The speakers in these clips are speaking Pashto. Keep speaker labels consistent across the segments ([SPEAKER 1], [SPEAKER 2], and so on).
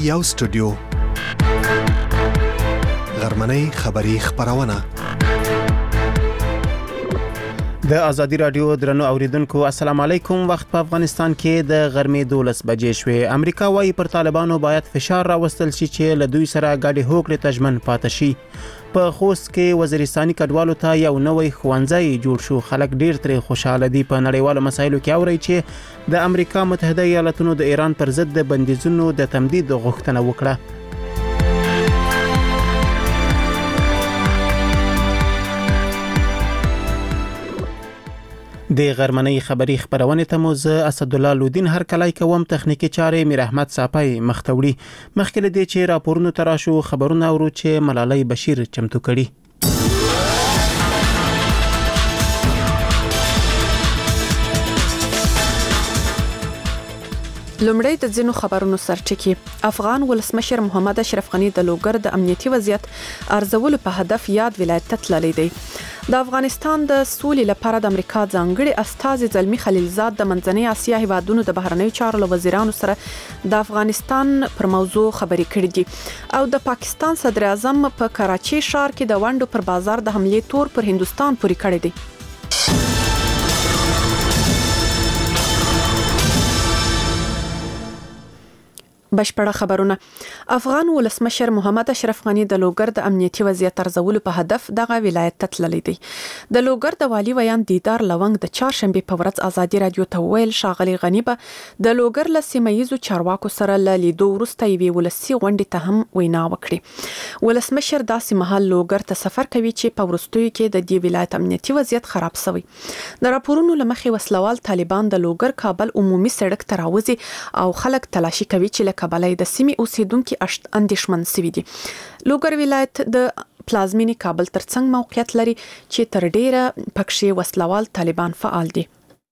[SPEAKER 1] یو سټوډیو غرمنۍ خبری خبرونه
[SPEAKER 2] د ازادي رادیو درنو اوریدونکو السلام علیکم. وخت په افغانستان کې د غرمې 12 بجې شوې. امریکا وايي پر طالبانو باید فشار راوستل شي چې له دوی سره ګډې هوکړې ته ژمن پاتې شي. په خوست کې وزیرستاني کډوالو ته یو نوې ښوونځی جوړ شو. خلک ډیر ترې خوشاله دي. په نړیوالو مسایلو کې اوري چې د امریکا متحده ایالاتونو د ایران پر ضد د بندیزونو د تمدید غوښتنه وکړه. د غرمنۍ خبری خبرونه ته مو زه اسد الله لودین هر کلای کوم. تخنیکی چارې میر احمد صاحب مختوړي. مخکې دې چې راپورونه تراشو خبرونه اورو چې ملالۍ بشیر چمتو کړي.
[SPEAKER 3] لومړی د ځینو خبرونو سرټکی. افغان ولسمشر محمد اشرف غنی د لوګر د امنیتي وضعیت ارزولو په هدف یاد ولایت ته تللی دی. د افغانستان د سولې لپاره د امریکا ځانګړي استازي زلمی خلیلزاد د منځنۍ اسیا هیوادونو د بهرنیو چارو وزیرانو سره د افغانستان پر موضوع خبرې کړې دي او د پاکستان صدر اعظم په کراچي ښار کې د ونډو پر بازار د حملې تور پر هندستان پورې کړی دی. بشپړه خبرونه. افغان ولسمشر محمد اشرف غنی د لوګر د امنیتي وضعیت ارزولو په هدف دغه ولایت ته تللی دی. د لوګر د والی ویان دیدار لونګ د چهارشنبه په ورځ ازادي رادیو ته ویل شاغلی غنی به د لوګر له سیمایي چارواکو سره له لیدو وروسته یوې ولسی غونډې ته هم وینا وکړي. ولسمشر داسې مهال لوګر ته سفر کوي چې په ورستیو کې د دې ولایت امنیتي وضعیت خراب شوی. د راپورونو لمخې وسلوال طالبان د لوګر کابل عمومي سړک ته راوځي او خلک تلاشي کوي چې کابلای د سیمې اوسیدونکو اندیشمن سوي دي. لوګر ولایت د پلازمینی کابل ترڅنګ موقعیت لري چې تر ډیره پکښې وسلوال طالبان فعال دي.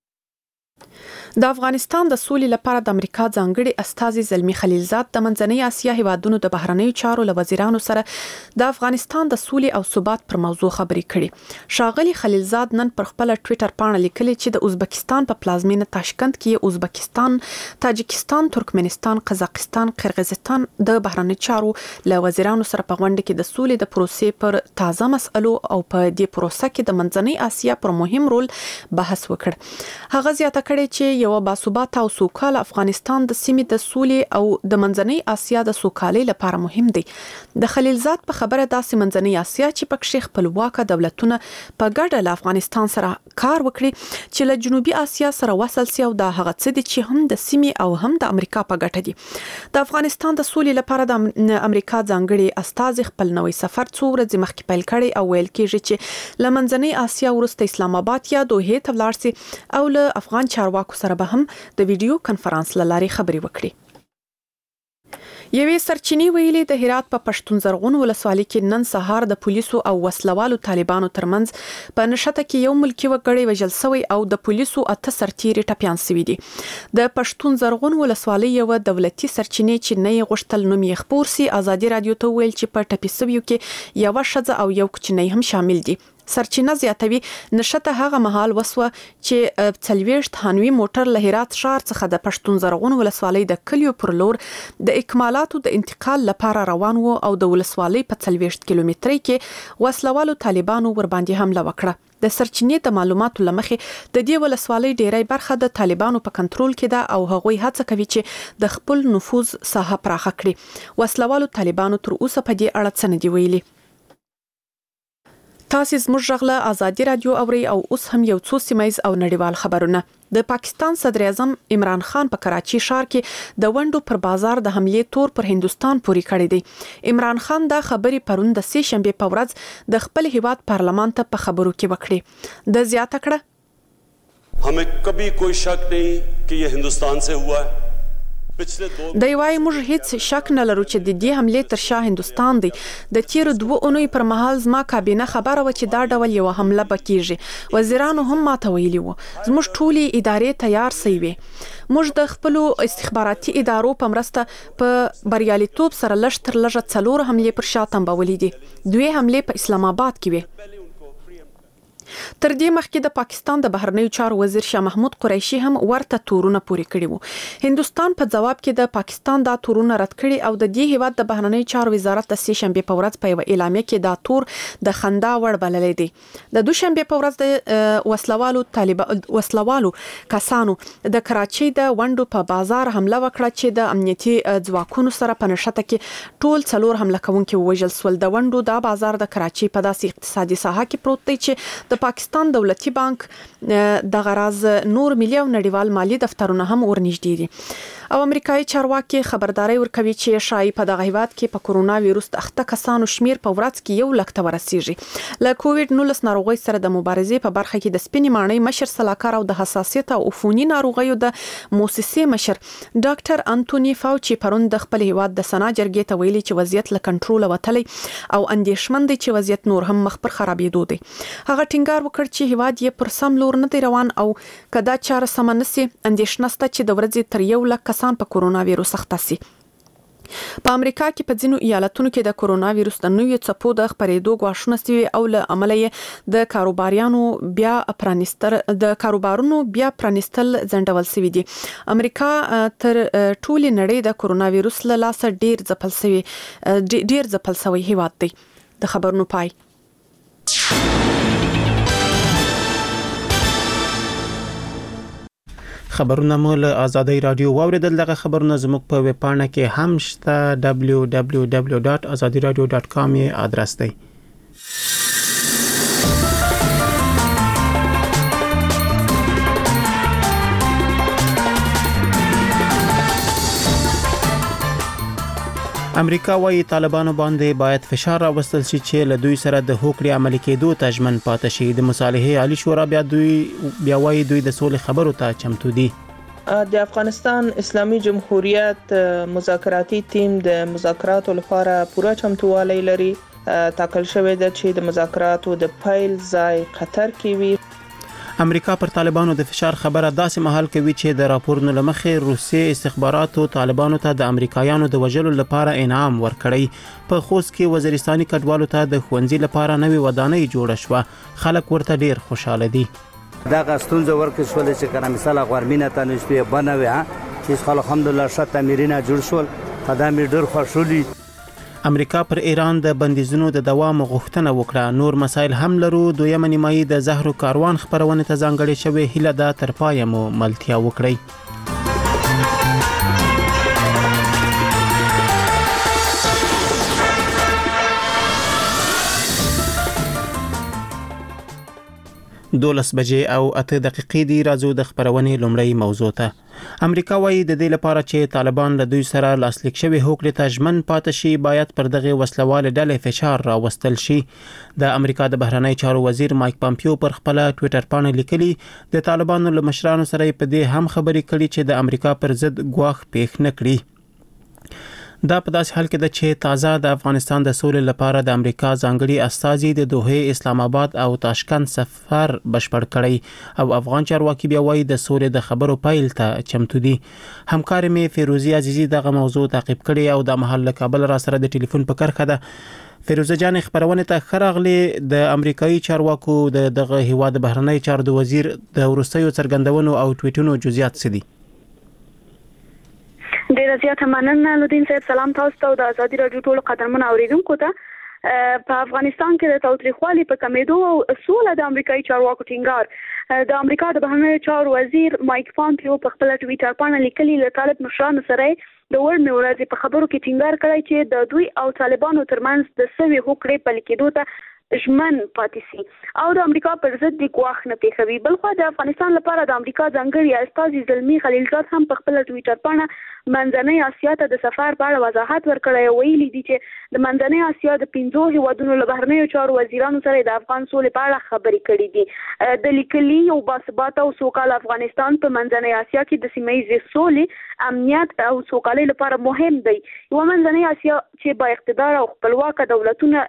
[SPEAKER 3] د افغانستان د سولې لپاره د امریکا ځانګړي استازي زلمی خلیلزاد د منځنۍ اسیا هیوادونو د بهرنیو چارو وزیرانو سره د افغانستان د سولې او ثبات پر موضوع خبرې کړي. شاغلی خلیلزاد نن پر خپل ټوئیټر باندې لیکلي چې د ازبکستان په پلازمینه تاشکند کې ازبکستان، تاجکستان، ترکمنستان، قزاقستان، قرغیزستان د بهرنیو چارو وزیرانو سره په غونډه کې د سولې د پروسې پر تازه مسئلو او په دې پروسه کې د منځنۍ اسیا پر مهم رول بحث وکړ. هغه زیاته کړې چې یو باثباته او سوکاله افغانستان د سیمې د سولې او د منځنۍ اسیا د سوکالۍ لپاره مهم دی. د خلیلزاد په خبره داسې منځنۍ اسیا چې پکې خپلواک دولتونه په ګډه له افغانستان سره کار وکړي چې له جنوبي اسیا سره وصل سي او دا هغه څه دي چې هم د سیمې او هم د امریکا په ګټه دي. د افغانستان د سولې لپاره د امریکا ځانګړي استازي خپل نوې سفر څو ورځې مخکې پیل کړي او ویل کېږي چې له منځنۍ اسیا وروسته اسلام آباد یا دوحې ته ولاړ سي او له افغان چارواکو سره به هم د ویډیو کانفرنس لاري خبري وکړي. یوې سرچینې ویلي د هرات په پښتون زرغون ولسوالۍ کې نن سهار د پولیسو او وسلوالو طالبانو ترمنځ په نشته کې یو ملکی وګړی وژل شوی او د پولیسو 8 سرتیري ټپيان شوي دي. د پښتون زرغون ولسوالۍ یو دولتي سرچینې چې نه غوښتل نوم یې خبر سي ازادي رادیو ته ویل چې په ټپي شویو کې یو شذ او یو کوچنی هم شامل دي. سرچینه زیاتوي نشته هغه مهال وسوه چې 40 هانوي موټر له هرات ښار څخه د پښتون زرغون ولسوالۍ د کلیو پر لور د اکمالاتو د انتقال لپاره روان وو او د ولسوالۍ په 40 کیلومترۍ کې وسلوالو طالبانو ور باندې حمله وکړه. د سرچینې د معلوماتو لمخې د دې ولسوالۍ ډیری برخه د طالبانو په کنټرول کې ده او هغوی هڅه کوي چې د خپل نفوذ ساحه پراخه کړي. وسلوالو طالبانو تر اوسه په دې اړه څه نه دی ویلي. تاسو زموږ غږ ازادي رادیو اوري او اوس هم یو څو سیمایز او نړیوال خبرونه. د پاکستان صدر اعظم عمران خان په کراچي ښار کې د ونډو پر بازار د حملې تور پر هندستان پورې کړی دی. عمران خان دا خبري پرون د سه شنبه په ورځ د خپل هیواد پارلمان ته په خبرو کې وکړي. د زیاته کړه
[SPEAKER 4] हमें कभी कोई शक नहीं कि ये हिंदुस्तान से हुआ है.
[SPEAKER 3] د یوای موږ هیڅ شک نه لرو چې د دې حمله تر شا هندستان دی. د تیر 2 اونۍ پر مهال زما کابینه خبره و چې دا ډول یو حمله بکیږي. وزیرانو هم ماته ویلي وو. زموږ ټولي ادارې تیار سوي. موږ د خپل استخباراتي ادارو په مرسته په بریالیتوب سره لشتر لږه 4 حمله پر شا تنبولې دي. 2 حمله په اسلام آباد کې وي. تر دې مخکې د پاکستان د بهرنیو چارو وزیر شاه محمود قریشي هم ورته تورونه پوري کړي وو. هندستان په جواب کې د پاکستان دا تورونه رد کړي او د دې هیواد د بهرنیو چارو وزارت د سهشنبه په ورځ په یو اعلامیه کې دا تور د خندا وړ بللې دي. د دوشنبه په ورځ د وسلوالو کسانو د کراچۍ د ونډو په بازار حمله وکړه چې د امنیتي ځواکونو سره په نشته کې ټول څلور حمله کوونکي وژل سول. د ونډو دا بازار د کراچۍ په داسې اقتصادي ساحه کې پروت دی چې د پاکستان دولتي بانک د غراز نور مليون نړیوال مالی دفترونه هم ورنږدې دي. او امریکایي چارواکي خبرداري ورکوي چې شایي په دغه هیواد کې په کورونا وایروس د اخته کسانو شمیر په ورځ کې 1 لک ته ورسیږي. له کووډ-19 ناروغي سره د مبارزې په برخه کې د سپینې ماڼۍ مشر سلاکار او د حساسیت او عفوني ناروغیو د موسسې مشر ډاکټر انټونی فاوچي پرون د خپل هیواد د سنا جرګې ته ویلي چې وضعیت له کنټرول وتلی او اندېښمن دي چې وضعیت نور هم مخ پر خرابېدو دی. هغه ټینګار وکړ چې هیواد یې پر سم لور نه دی روان او کدا چاره سم نشي اندېښنه شته چې د ورځې تر 1 لک په کورونا وایروس اخته سي. په امریکا کې په ځینو ایالتونو کې د کورونا وایروس د نوې څپو د خپرېدو غواړنه سوي او له عمله د کاروبارونو بیا پرانستل ځنډول سوي دي. امریکا تر ټولې نړۍ د کورونا وایروس له لاسه ډیر ځپل سوی هیواد دی. د خبرونو پای.
[SPEAKER 2] خبرونه مو له آزادۍ رادیو واوریدل. دغه خبرونه زموږ په ویب پاڼه کې هم شته www.azadiradio.com آدرس دی. امریکا وايي طالبانو باندې باید فشار راوستل شي چې له دوی سره د هوکړې عملي کېدو ته ژمن پاتې شي. د مصالحې عالی شورا بیا وايي دوی د سولې خبرو ته چمتو دي.
[SPEAKER 5] د افغانستان اسلامي جمهوریت مذاکراتي ټیم د مذاکراتو لپاره پوره چمتووالی لري. تاکل شوی دی چې د مذاکراتو د پیل ځای قطر کې وي.
[SPEAKER 2] امریکا پر طالبانو د فشار خبره داسې مهال کوي چې د راپورونو لمخې روسي استخباراتو طالبانو ته د امریکایانو د وژلو لپاره انعام ورکړی. په خوست کې وزیرستاني کډوالو ته د ښوونځي لپاره نوې ودانۍ جوړه شوه. خلک ورته ډیر خوشاله دي.
[SPEAKER 6] دا غستون زو ورکه شول چې کنه مثال غورمینه ته نشته بنوي چې خلک الحمدلله شت تمرینه جوړ شول. خدامي ډیر خوشولي.
[SPEAKER 2] امریکا پر ایران د بندیزونو د دوام غوښتنه وکړه. نور مسایل هم لرو. دویمه نیمایي د زهرو کاروان خبرونه ته ځانګړې شوې. هیله ده تر پایه مو ملتیا وکړئ. دولس بجې او 8 دقیقې دی. راځو د خبرونې لومړی موضوع ته. امریکا وايي د دې لپاره چې طالبان له دوی سره لاسلیک شوی هوکړې ته ژمن پاتې شي باید پر دغه وسلواله ډلې فشار راوستل شي. د امریکا د بهرنی چارو وزیر مایک پامپیو پر خپل ټوئیټر باندې لیکلي د طالبانو له مشرانو سره په دې هم خبرې کړي چې د امریکا پر ضد ګواښ پیښ نه کړي. دا په داسې حال کې ده چې تازه د افغانستان د سولې لپاره د امریکا ځانګړي استازي د دوحه اسلام آباد او تاشکند سفر بشپړ کړی او افغان چارواکي بیا وايي د سولې د خبرو پیل ته چمتو دي. همکار مې فیروزی عزیزی دغه موضوع تعقیب کړي او د محل کابل را سره د ټلیفون په کرخه ده. فیروزه جان خبرونه ته خراغلي. د امریکایي چارواکو دغه هیواد بهرنی چارو د وزیر د ورستیو څرګندونو او ټویټونو جزئیات څه دي؟
[SPEAKER 7] ډیر زیات مننه لودین صاحب. سلام تاسو ته او د آزادي رادیو ټول قدرمن اوریدونکو ته. په افغانستان کې د تاوتریخوالي په کمیدو او سوله د امریکایي چارواکو ټینګار. د امریکا د بهرنیو چارو وزیر مایک پامپیو په خپل ټویټر باندې لیکلي له طالب مشرانو سره د ورمې ورځې په خبرو کې ټینګار کړی چې د دوی او طالبانو ترمنځ د سوي هوکړې پلي کېدو ته ژمن پاتې سي او د امریکا پر ضد د ګواښ نه پیښوي. بلخو د افغانستان لپاره د امریکا ځانګړي استازي زلمی خلیلزاد هم په خپل ټویټر باندې منځنۍ اسیا ته د سفر په اړه وضاحت ورکړی. ویلي دي چې د منځنۍ اسیا د 15 هیوادونو له بهرنیو چارو وزیرانو سره د افغان سولې په اړه خبرې کړې دي. د لیکلي او باثباته او سوکاله افغانستان په منځنۍ اسیا کې د سیمه ییزې سولې، امنیت او سوکالۍ لپاره مهم دی. یو منځنۍ اسیا چې با اقتدار او خپلواکه دولتونه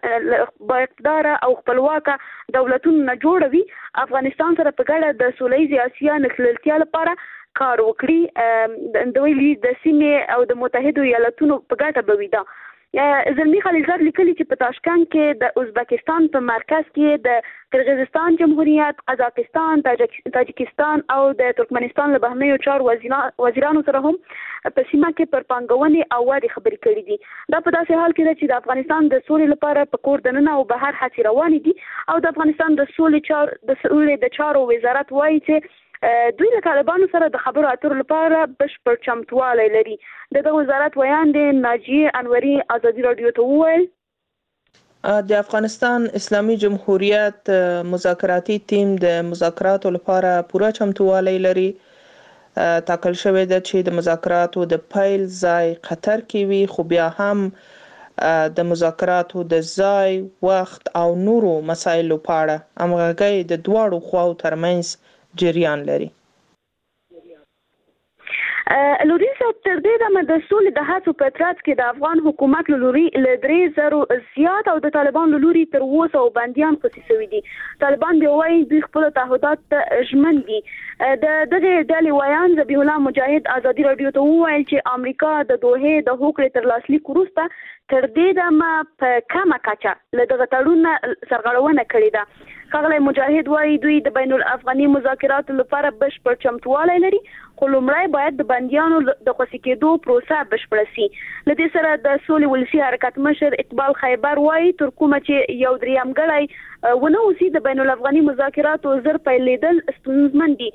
[SPEAKER 7] جوړوي. افغانستان سره په ګډه د سولهییزې اسیا نښلولتیا لپاره کار وکړي. د سیمې او د متحدو ایالتونو په ګټه به وي. دا زلمی خلیلزاد لیکلي چې په تاشکند کې د ازبکستان په مرکز کې د قرغیزستان جمهوریت، قزاقستان، تاجکستان او د ترکمنستان له بهرنیو چارو وزیرانو سره هم په سیمه کې پر پانګونې او ودې خبرې کړې دي. دا په داسې حال کې ده چې د افغانستان د سولې لپاره په کور دننه او بهر هڅې روانې دي او د افغانستان د سولې د چارو وزارت وایي چې دوی له طالبانو سره د خبرو اترو لپاره بشپړ چمتوالی لري. دغه وزارت ویان دی ناجیه انوري ازادي رادیو ته وویل
[SPEAKER 5] د افغانستان اسلامي جمهوریت مذاکراتي ټیم د مذاکراتو لپاره پوره چمتوالی لري. ټاکل شوی ده چې د مذاکراتو د پیل ځای قطر کې وي، خو بیا هم د مذاکراتو د ځای، وخت او نورو مسایلو په اړه همغږي د دواړو خواو ترمنځ جریان لري.
[SPEAKER 7] لوري صاحب تر دې دمه د سولې د هڅو په ترڅ کې د افغان حکومت لوري له 3000 زیات او د طالبان لوري تر 200 بنديان خصوصي شوي دي. طالبان دی وايي دوی خپل تعهدات ژمن دي. دغه ډلې ویان ذبیح الله مجاهد ازادي رادیو ته وویل چې امریکا د دوحې د هوکړې تر لاسلیک وروسته تر دې دمه په کمه کچه له دغه تړون سرغړونه کړې ده. ښاغلی مجاهد وايي دوی د بین الافغاني مذاکراتو لپاره بشپړ چمتوالی لري، خو لومړی باید د بندیانو د خوشي کېدو پروسه بشپړه سي. له دې سره د سولې ولسي حرکت مشر اقبال خیبر وايي تر کومه چې یو دریم غړی ونه اوسي د بین الافغاني مذاکراتو زر پیلېدل ستونزمن دي.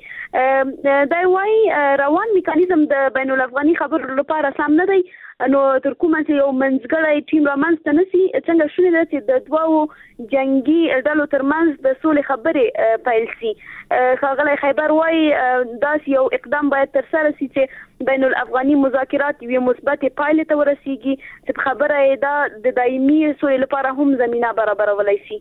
[SPEAKER 7] دا وايي روان میکانیزم د بین الافغاني خبرو لپاره سم نه دی، نو تر کومه چې یو منځګړی ټیم رامنځته نشي څنګه شونې ده چې د دوو جنگي ډلو ترمنځ د سولې خبرې پیل سي. ښاغلی خیبر وايي داسې یو اقدام باید ترسره سي چې بین الافغاني مذاکرات یوې مثبتې پایلې ته ورسیږي چې په خبره یې دا د دایمي سولې لپاره هم زمینه برابرولی سي.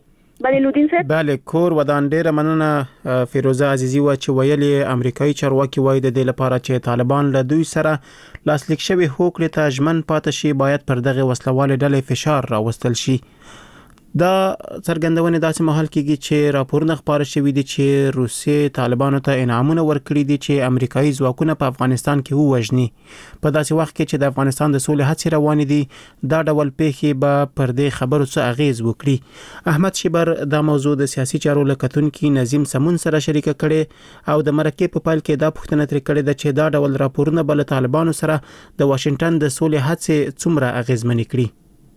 [SPEAKER 2] بله کور ودان ډیره مننه فیروزه عزیزی و چې ویلي امریکایي چارواکي وایي د دې لپاره چې طالبان له دوی سره لاسلیک شوی هوکړې ته ژمن پاتې شي باید پر دغه وسلوالې ډلې فشار راوستل شي. دا څرګندونه داسې مهال کېږي چې راپورونه خبره شوي دي چې روسیې طالبانو ته انعامونه ورکړي دي چې امریکایي ځواکونه په افغانستان کې ووژني. په داسې وخت کې چې د افغانستان د سولې هڅې روانې دي دا ډول پیښې به پر دې خبرو څه اغیز وکړي. احمد شیبر دا موضوع د سیاسي چارو لکتونکي نظیم سمون سره شریکه کړي او د مرکې په پایل کې دا پوښتنه ترې کړې ده چې دا ډول راپورونه به له طالبانو سره د واشنگټن د سولې هڅې څومره اغیزمنې کړي.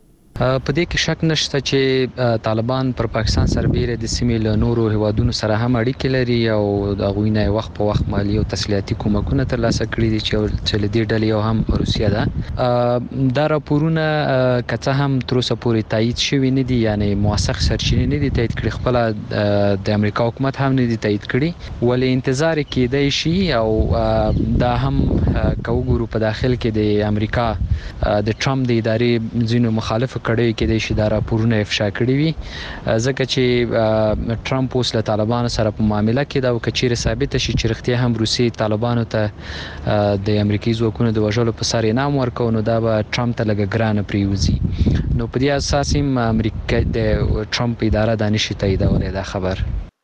[SPEAKER 8] په دې کې شک نشته چې طالبان پر پاکستان سربېره د سیمې له نورو هیوادونو سره هم اړیکې لري او د هغوی نه وخت په وخت مالی او تسلیحاتي کومکونه ترلاسه کړي دي چې له دې ډلې یو هم روسیه ده. دا راپورونه که څه هم تر اوسه پورې تایید شوي نه دي، یعنی موثق سرچینې نه دي تایید کړي، خپله د امریکا حکومت هم نه دي تایید کړي، ولې انتظار کېدای شي او دا هم که وګورو په داخل کې د امریکا د ټرمپ د ادارې ځینو مخالفو کړي کې د شي دا راپورونه افشا کړي وي، ځکه چې ټرمپ اوس له طالبانو سره په معامله کې دا وکړي ثابت شي چې رښتیا هم روسي طالبانو ته د امریکایي ځواکونو د وژلو په سر انعام ورکو، نو دا به ټرمپ ته لږ ګرانه پریوزي. نو په دې اساس هم امریکا د ټرمپ اداره د نشي تاییدولای دا خبر.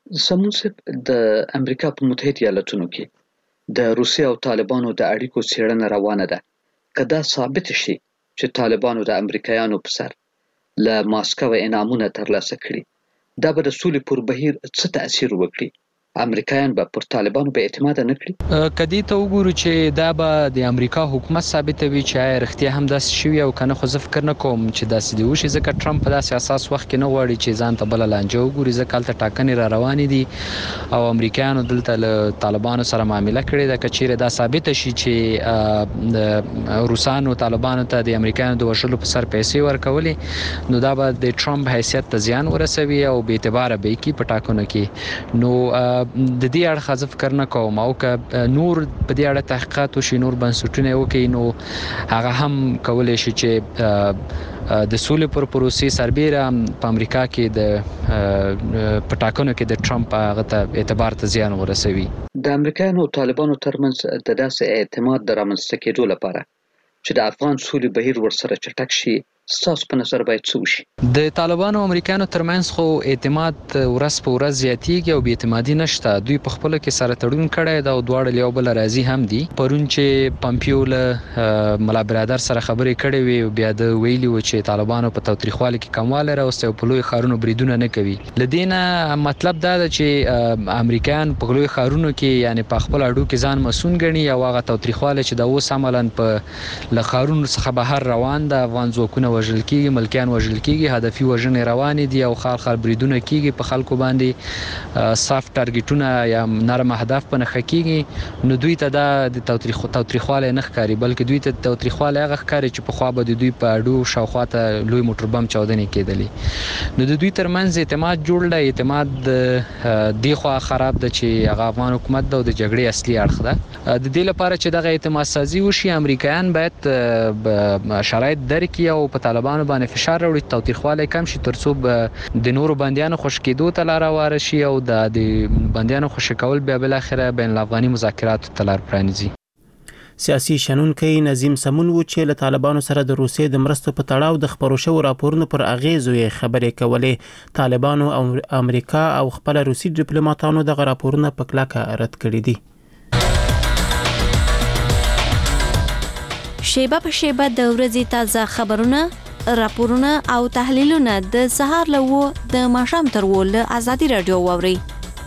[SPEAKER 9] سمون د امریکا په متحده ایالاتونو کې د روسي او طالبانو د اړیکو څېړنه روانه ده. کدا ثابت شي چې طالبانو د امریکایانو په سر له ماسکو انعامونه ترلاسه کړي، دا به د سولې پر بهیر څه تاثیر وکړي؟ امریکایان به پر طالبانو به اعتماد نه کړي.
[SPEAKER 8] کدی ته وګورو چې دا به د امریکا حکومت ثابتوي چې رښتیا هم داسې شوی او کنه، خو زه فکر نه کوم چې داسې دی وشي، ځکه ټرمپ په داسې اساس وخت کې نه غواړي چې ځان ته بل لانجه وګوري، ځکه هلته ټاکنې را روانې دي او امریکایانو دلته له طالبانو سره معامله کړې ده. که چیرې دا ثابته شي چې د روسانو طالبانو ته د امریکایانو د وژلو په سر پیسې ورکولې، نو دا به د ټرمپ حیثیت ته زیان ورسوي او بې اعتباره به یې کړي په ټاکنو کې. نو د دې اړخ زه فکر نه کوم، او که نور په دې اړه تحقیقات وشي، نور بنسټونه وکړي، نو هغه هم کولی شي چې د سولې پر پروسې سربېره په امریکا کې د پټاکنو کې د ټرمپ هغه ته اعتبار ته زیان ورسوي.
[SPEAKER 9] د امریکایانو او طالبانو ترمنځ د داسې اعتماد د رامنځته کېدو لپاره چې د افغان سولې بهیر ورسره چټک شي ستاسو په نظر باید څه وشي؟
[SPEAKER 8] د طالبانو او امریکایانو ترمنځ خو اعتماد ورځ په ورځ زیاتیږي او بې اعتمادي نشته. دوی په خپل کې سره تړون کړی دا او دواړه یو بل راضي هم دي. پرون چې پامپیو له ملا برادر سره خبرې کړې وي بیا د ویلي و چې طالبانو په تاوتریخوالي کې کمواله راوستي او په لوی ښارونو بریدونه نه کوي. لدينا مطلب دا ده چې امریکایان په لوی ښارونو کې یعنی په خپل اډو کې ځان مسؤل ګڼي او هغه تاوتریخواله چې د اوس عملاً په لخارونو څخه بهر روان ده. افغان ځواکونه وژل کیږي، ملکیان وژل کیږي، هدفي وژنې روانې دي او خال بریدونه کیږي په خلکو باندې سافت ټارګټونه یا نرم اهداف په نخښه کیږي. نو دوی ته دا د تاوتریخواله نه ښکاري بلکې دوی ته تاوتریخواله هغه ښکاري چې په خوا به د دوی په اډو شاوخوا ته لوی موټر بم چاودنې کېدلې. نو د دوی ترمنځ اعتماد جوړ دی. اعتماد دی خو خراب ده چې هغه افغان حکومت د جګړې اصلي اړخ ده. د دې لپاره چې دغه اعتماد سازي وشي امریکایان باید شرایط درکړي او په طالبانو باندې فشار راوړي تاوتریخواله کم شي ترڅو د نورو بنديانو خوش کېدو ته لار واره شي او د بنديانو خوش کول بیا بل اخره بین الافغاني مذاکرات ته لار پرانیزي.
[SPEAKER 2] سیاسي شنونکي نظیم سمون و چې له طالبانو سره د روسیې د مرستو په تړاو د خبرو شو راپورونو پر اغیزو یې خبرې کولې. طالبانو او امریکا او خپل روسي ډیپلوماټانو د راپورونو په کلکه رد کړي دي.
[SPEAKER 10] شیبه په شیبه د ورځې تازه خبرونه، راپورونه او تحلیلونه د سهار له د ماښام تر له آزادي رادیو واوري.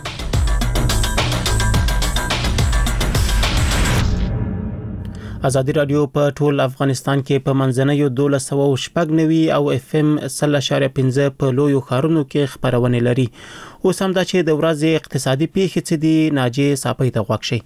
[SPEAKER 2] آزادي رادیو په ټول افغانستان کې په منځنیو 1290 او FM 0.5 په لویو ښارونو کې خبرونه لري. اوس هم دا چې د ورځې اقتصادي پیښې څه دي ناجی صاحب ته غوښ شي.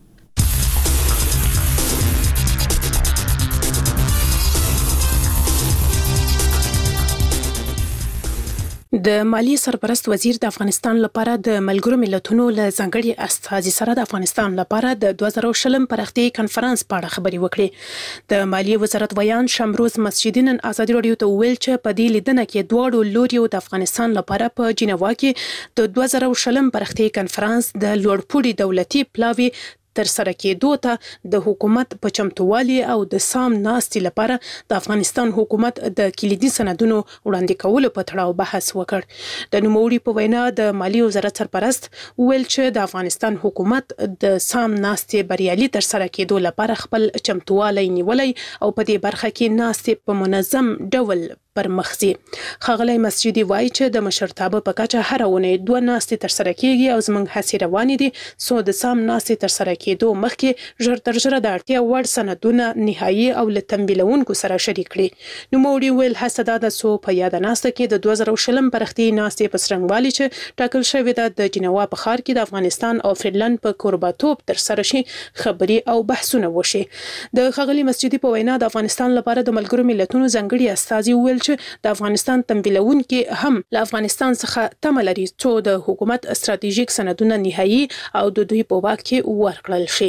[SPEAKER 11] د مالیې سرپرست وزیر د افغانستان لپاره د ملګرو ملتونو له ځانګړي استازي سره د افغانستان لپاره د 2020 پرختي کانفرنس په اړه خبرې وکړې. د مالیې وزارت ویان شمروز مسجدي نن آزادي رادیو ته ویل چې په دې لیدنه کې دواړو لوریو د افغانستان لپاره په جنیوا کې د 2020 پرختي کانفرنس د لوړپوړي دولتي پلاوي تر سره کېدو ته د حکومت په چمتووالي او د سام ناستي لپاره د افغانستان حکومت د کلیدي سندونو وړاندې کولو په تړاو بحث وکړ. د نوموړي په وینا د مالیې وزارت سرپرست ویل چې د افغانستان حکومت د سام ناستي بریالي تر سره کېدو لپاره خپل چمتووالی نیولای او په دې برخه کې ناستي په منظم ډول پر مخزي. خغلی مسجدي وایي چې د مشرتابه په کچه هر ونه 2 ناستي تر سره کېږي او زموږ هڅې روانې دي سو د سام ناستي تر سره کېدو مخکې ژر تر ژره د اړتیا وړ سندونه نهایي او له تمویلونکو سره شریک کړي. نو موري ویل هڅه ده سو په یاد ناسته کې د 2020 پرختي ناستي په سرنګوالي چې ټاکل شوی د جنیوا په ښار کې د افغانستان او فنلند په کورباتوب تر سره شي خبري او بحثونه وشي. د خغلی مسجدي په وینا د افغانستان لپاره د ملګرو ملتونو ځانګړي استازي ویل چې د افغانستان تمویلونکي هم له افغانستان څخه تمه لري چې د حکومت استراتیژیک سندونه نهایي او د دوی په واک کې ورکړل شي.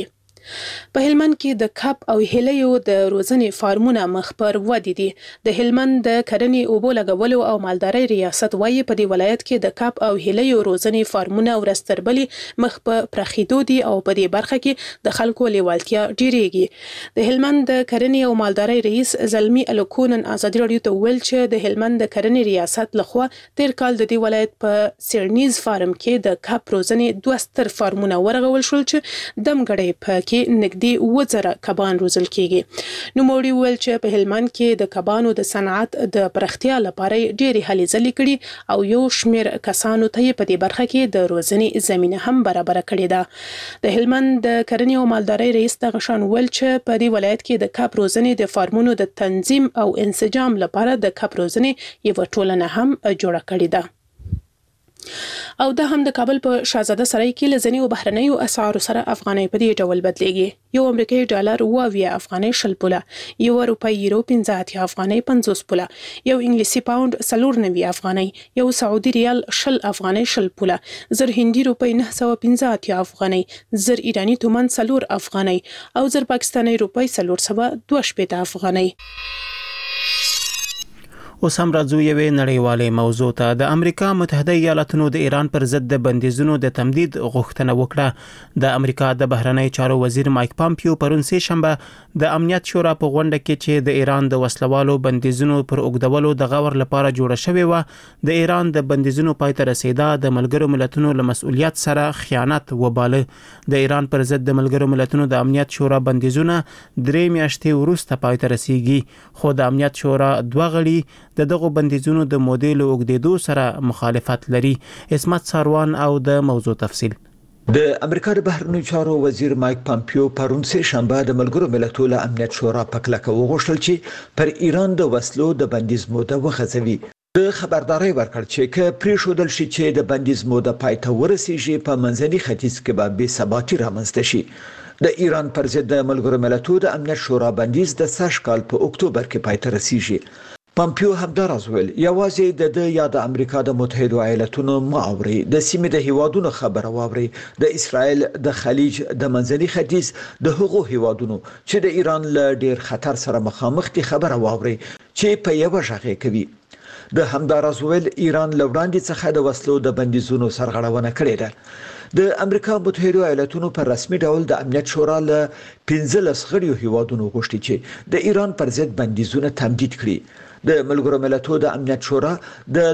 [SPEAKER 11] په هلمند کې د کاپ او هلیو د روزنې فارمونه مخ پر ودی دي. د هلمند د کرنې اوبو لګولو او مالدارۍ ریاست وایي په دې ولایت کې د کاپ او هلیو روزنې فارمونه ورستربلي مخ په پرخیدو دي او په دې برخه کې د خلکو لیوالتیا ډیریږي. د هلمند د کرنې او مالدارۍ رئیس زلمی الکونن آزادي رادیو ته ویل چې د هلمند د کرنې ریاست لخوا تیر کال د دې ولایت په سیرنیز فارم کې د کاپ روزنې 2 ستر فارمونه ورغول شول چې دمګړې په نږدې 1000 کبان روزل کیږي. نو موري ویل چې په هلمند کې د کبانو د صنعت د پرختیا لپاره ډېری هلې ځلې کړي او یو شمیر کسانو ته په دې برخه کې د روزنې زمينه هم برابر کړې ده. د هلمند د کرنې او مالدارۍ رئیس د غشان ویل چې په دې ولایت کې د کب روزنې د فارمونو د تنظیم او انسجام لپاره د کب روزنې یو ټولنه هم جوړه کړې ده. او دا هم د کابل په شاهزاده سرای کې لزنی او بهرنیو اسعارو سره افغانۍ په دې ډول بدلېږي. یو امریکایي ډالر 20 افغانۍ 10 پوله، یو روپۍ یورو 15 افغانۍ 50 پوله، یو انګلیسي پاوند 94 افغانۍ، یو سعودي ریال 10 افغانۍ 10 پوله، زر هندي روپۍ 915 افغانۍ، زر ایرانی تومان 4 افغانۍ او زر پاکستاني روپۍ 422 افغانۍ.
[SPEAKER 2] اوس هم راځو یوې نړیوالې موضوع ته. د امریکا متحده ایالاتونو د ایران پر ضد د بندیزونو د تمدید غوښتنه وکړه. د امریکا د بهرنی چارو وزیر مایک پامپیو پرون سه شنبه د امنیت شورا په غونډه کې چې د ایران د وسلوالو بندیزونو پر اوږدولو د غور لپاره جوړه شوې و، د ایران د بندیزونو پای ته رسیدا د ملګرو ملتونو له مسؤلیت سره خیانت وباله. د ایران پر ضد د ملګرو ملتونو د امنیت شورا بندیزونه 3 میاشتې وروسته پای ته رسیږي، خو د امنیت شورا دوه غړي د دغه بندیزونو د مودې له اوږدېدو سره مخالفت لري. اسمت ساروان او د موضوع تفصیل.
[SPEAKER 12] د امریکا د بهرنیو چارو وزیر مایک پامپیو پرون سه شنبه د ملګرو ملتونو له امنیت شورا په کلکه وغوښتل چې پر ایران د وسلو د بندیز موده وغځوي. د خبرداري ورکړ چې که پریښودل شي چې د بندیز موده پای ته ورسیږي په منځني ختیځ کې به بې ثباتي رامنځته شي. د ایران پر ضد د ملګرو ملتونو د امنیت شورا بندیز د سږ کال په اکتوبر کې پای ته رسیږي. پامپیو همداراز ویل یوازې د یا د امریکا د متحده ایالاتونو معاوري د سیمې د هیوادونو خبره واوري، د اسرائیل د خلیج د منځني ختیځ د هغو هیوادونو چې د ایران له ډیر خطر سره مخامخ دي خبره واوري چې په یو ژغه کوي. د همداراز ویل ایران له وړاندې څخه د وسلو د بندیزونو سرغړونه کړې ده. د امریکا متحده ایالاتونو پر رسمي ډول د امنیت شورا له 15 غړیو هیوادونو غوښتي چې د ایران پر ضد بندیزونه تمدید کړي. د ملګرو ملتونو د امنیت شورا د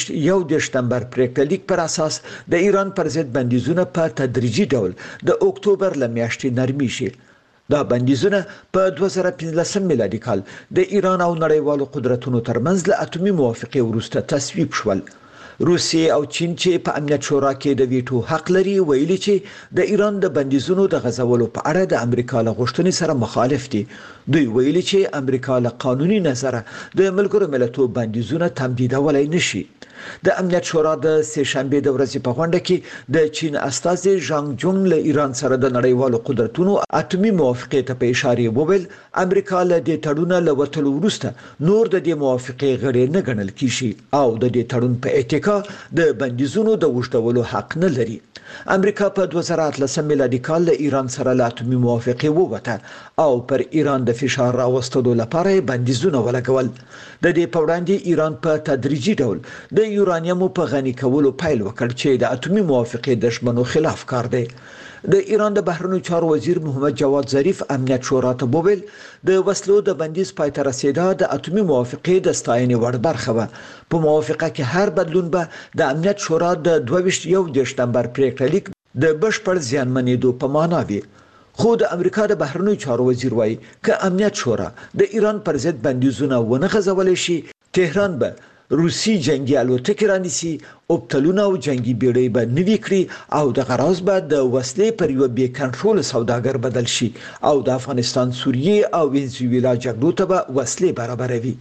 [SPEAKER 12] 21 دسمبر پریکړه لیک پر اساس د ایران پر ضد بندیزونه په تدریجي ډول د اکتوبر ل میاشتې نرمي شي. دا بندیزونه په 2015 میلادي کال د ایران او نړیوالو قدرتونو ترمنځ له اتمی موافقه وروسته تصویب شول. روسیه او چین چې په امنیت شورا کې د ویټو حق لري ویلي چې د ایران د بندیزونو د غځولو په اړه د امریکا له غوښتنې سره مخالف دي. دوی ویلي چې امریکا له قانوني نظره د ملګرو ملتونو بندیزونه تمدیدولای نشي. د امنیت شورا د سه شنبه د ورځې په غونډه کې د چین استازي ژانګ جونګ له ایران سره د نړیوالو قدرتونو اتمی موافقه ته په اشاره وویل امریکا له دې تړون له وټلو وروسته نور د دې موافقه غړي نه ګڼل کیږي او د دې تړون په اتکا د بندیزونو د وشتولو حق نه لري. امریکا په 2013 میلادي کال له ایران سره له اتمی موافقه ووته او پر ایران د فشار راوستلو لپاره بندیزونه ولګول. د دې په وړاندې ایران په تدریجي ډول د یورانیم په غني کولو پیل وکړ چې د اتمی موافقه د شمنو خلاف کار دی. د ایران د بهرنیو چارو وزیر محمد جواد ظریف امنیت شورا ته وویل د وسلو د بندیز پای ته رسیدا د اتمی موافقه د ستاینې وړ برخه وه. په موافقه کې هر بدلون به د امنیت شورا د 21 دسمبر پریکړه لیک د بشپړ زیانمنېدو په معنا وي. خو د امریکا د بهرنیو چارو وزیر وایي که امنیت شورا د ایران پر ضد بندیزونه ونه غځول شي تهران به روسي جنگي الوتکې رانیسي، اوبتلونه او جنگي بیړۍ به نوي کړي او د غراز به د وسلې پر یو بې کنټرول سوداګر بدل شي او د افغانستان، سوریه او وینزویلا جګړو ته به وسلې برابروي.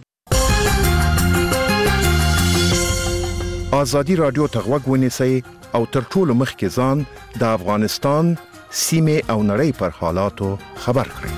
[SPEAKER 13] ازادي رادیو ته غوږ ونیسئ او تر ټولو مخکې ځان د افغانستان سیمه او نړۍ پر حالاتو خبر کړئ.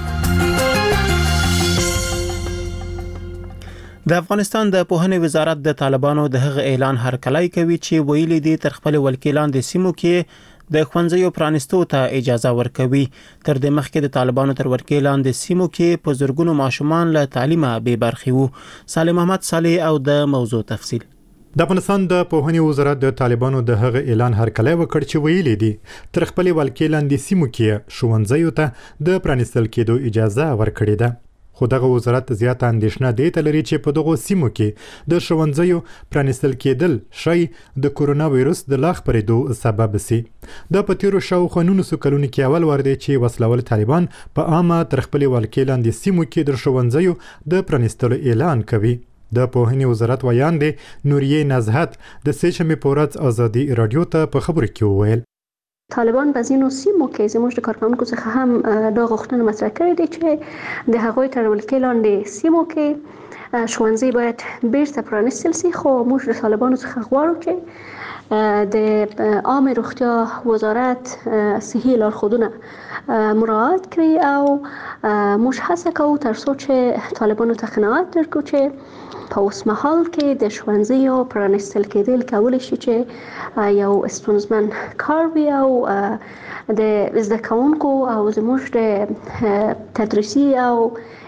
[SPEAKER 2] د افغانستان د پوهنې وزارت د طالبانو د هغه اعلان هرکلی کوي چې ویلي دي تر خپل ولکیلان د سیمو کې د ښوونځیو پرانستو ته اجازه ورکوي. تر دې مخکې د طالبانو تر ولکیلان د سیمو کې په زرګونو ماشومان له تعلیمه بې برخې وو. صالح محمد صالح او د موضوع تفصیل.
[SPEAKER 14] د افغانستان د پوهنې وزارت د طالبانو د هغه اعلان هرکلی وکړ چې ویلي دي تر خپل ولکیلان د سیمو کې ښوونځیو ته د پرانستل کېدو اجازه ورکړې ده. خو دغه وزارت زیاته اندېښنه دی ته لري چې په دغو سیمو کې د ښوونځیو پرانستل کېدل شی د کورونا وایرس د لا خپرېدو سبب سي. دا په تیرو شاوخوا 19 کلونو کې اول وار دی چې وسلوال طالبان په عامه تر خپل ولکیلان د سیمو کې د ښوونځیو د پرانستلو اعلان کوي. د پوهنې وزارت ویان دی نوریه نزهت د سه شنبې په ورځ ازادي رادیو ته په خبرو کې وویل
[SPEAKER 15] طالبان په ځینو سیمو کې زموږ د کارکونکو څخه هم دا غوښتنه مطرح کړې ده چې د هغوی تر ولکیلان د سیمو کې ښوونځي باید بیرته پرانستل شي. خو موږ د طالبانو څخه غواړو چې د عامه روغتیا وزارت صحي لارښوونونه مراعات کړي او موږ هڅه کوو تر څو چې طالبانو ته قناعت درکړو چې په اوس مهال کې د ښوونځیو پرانستل کېدل کولی شي چې یو ستونزمن کار وي او د زده کوونکو او زموږ د تدریسي او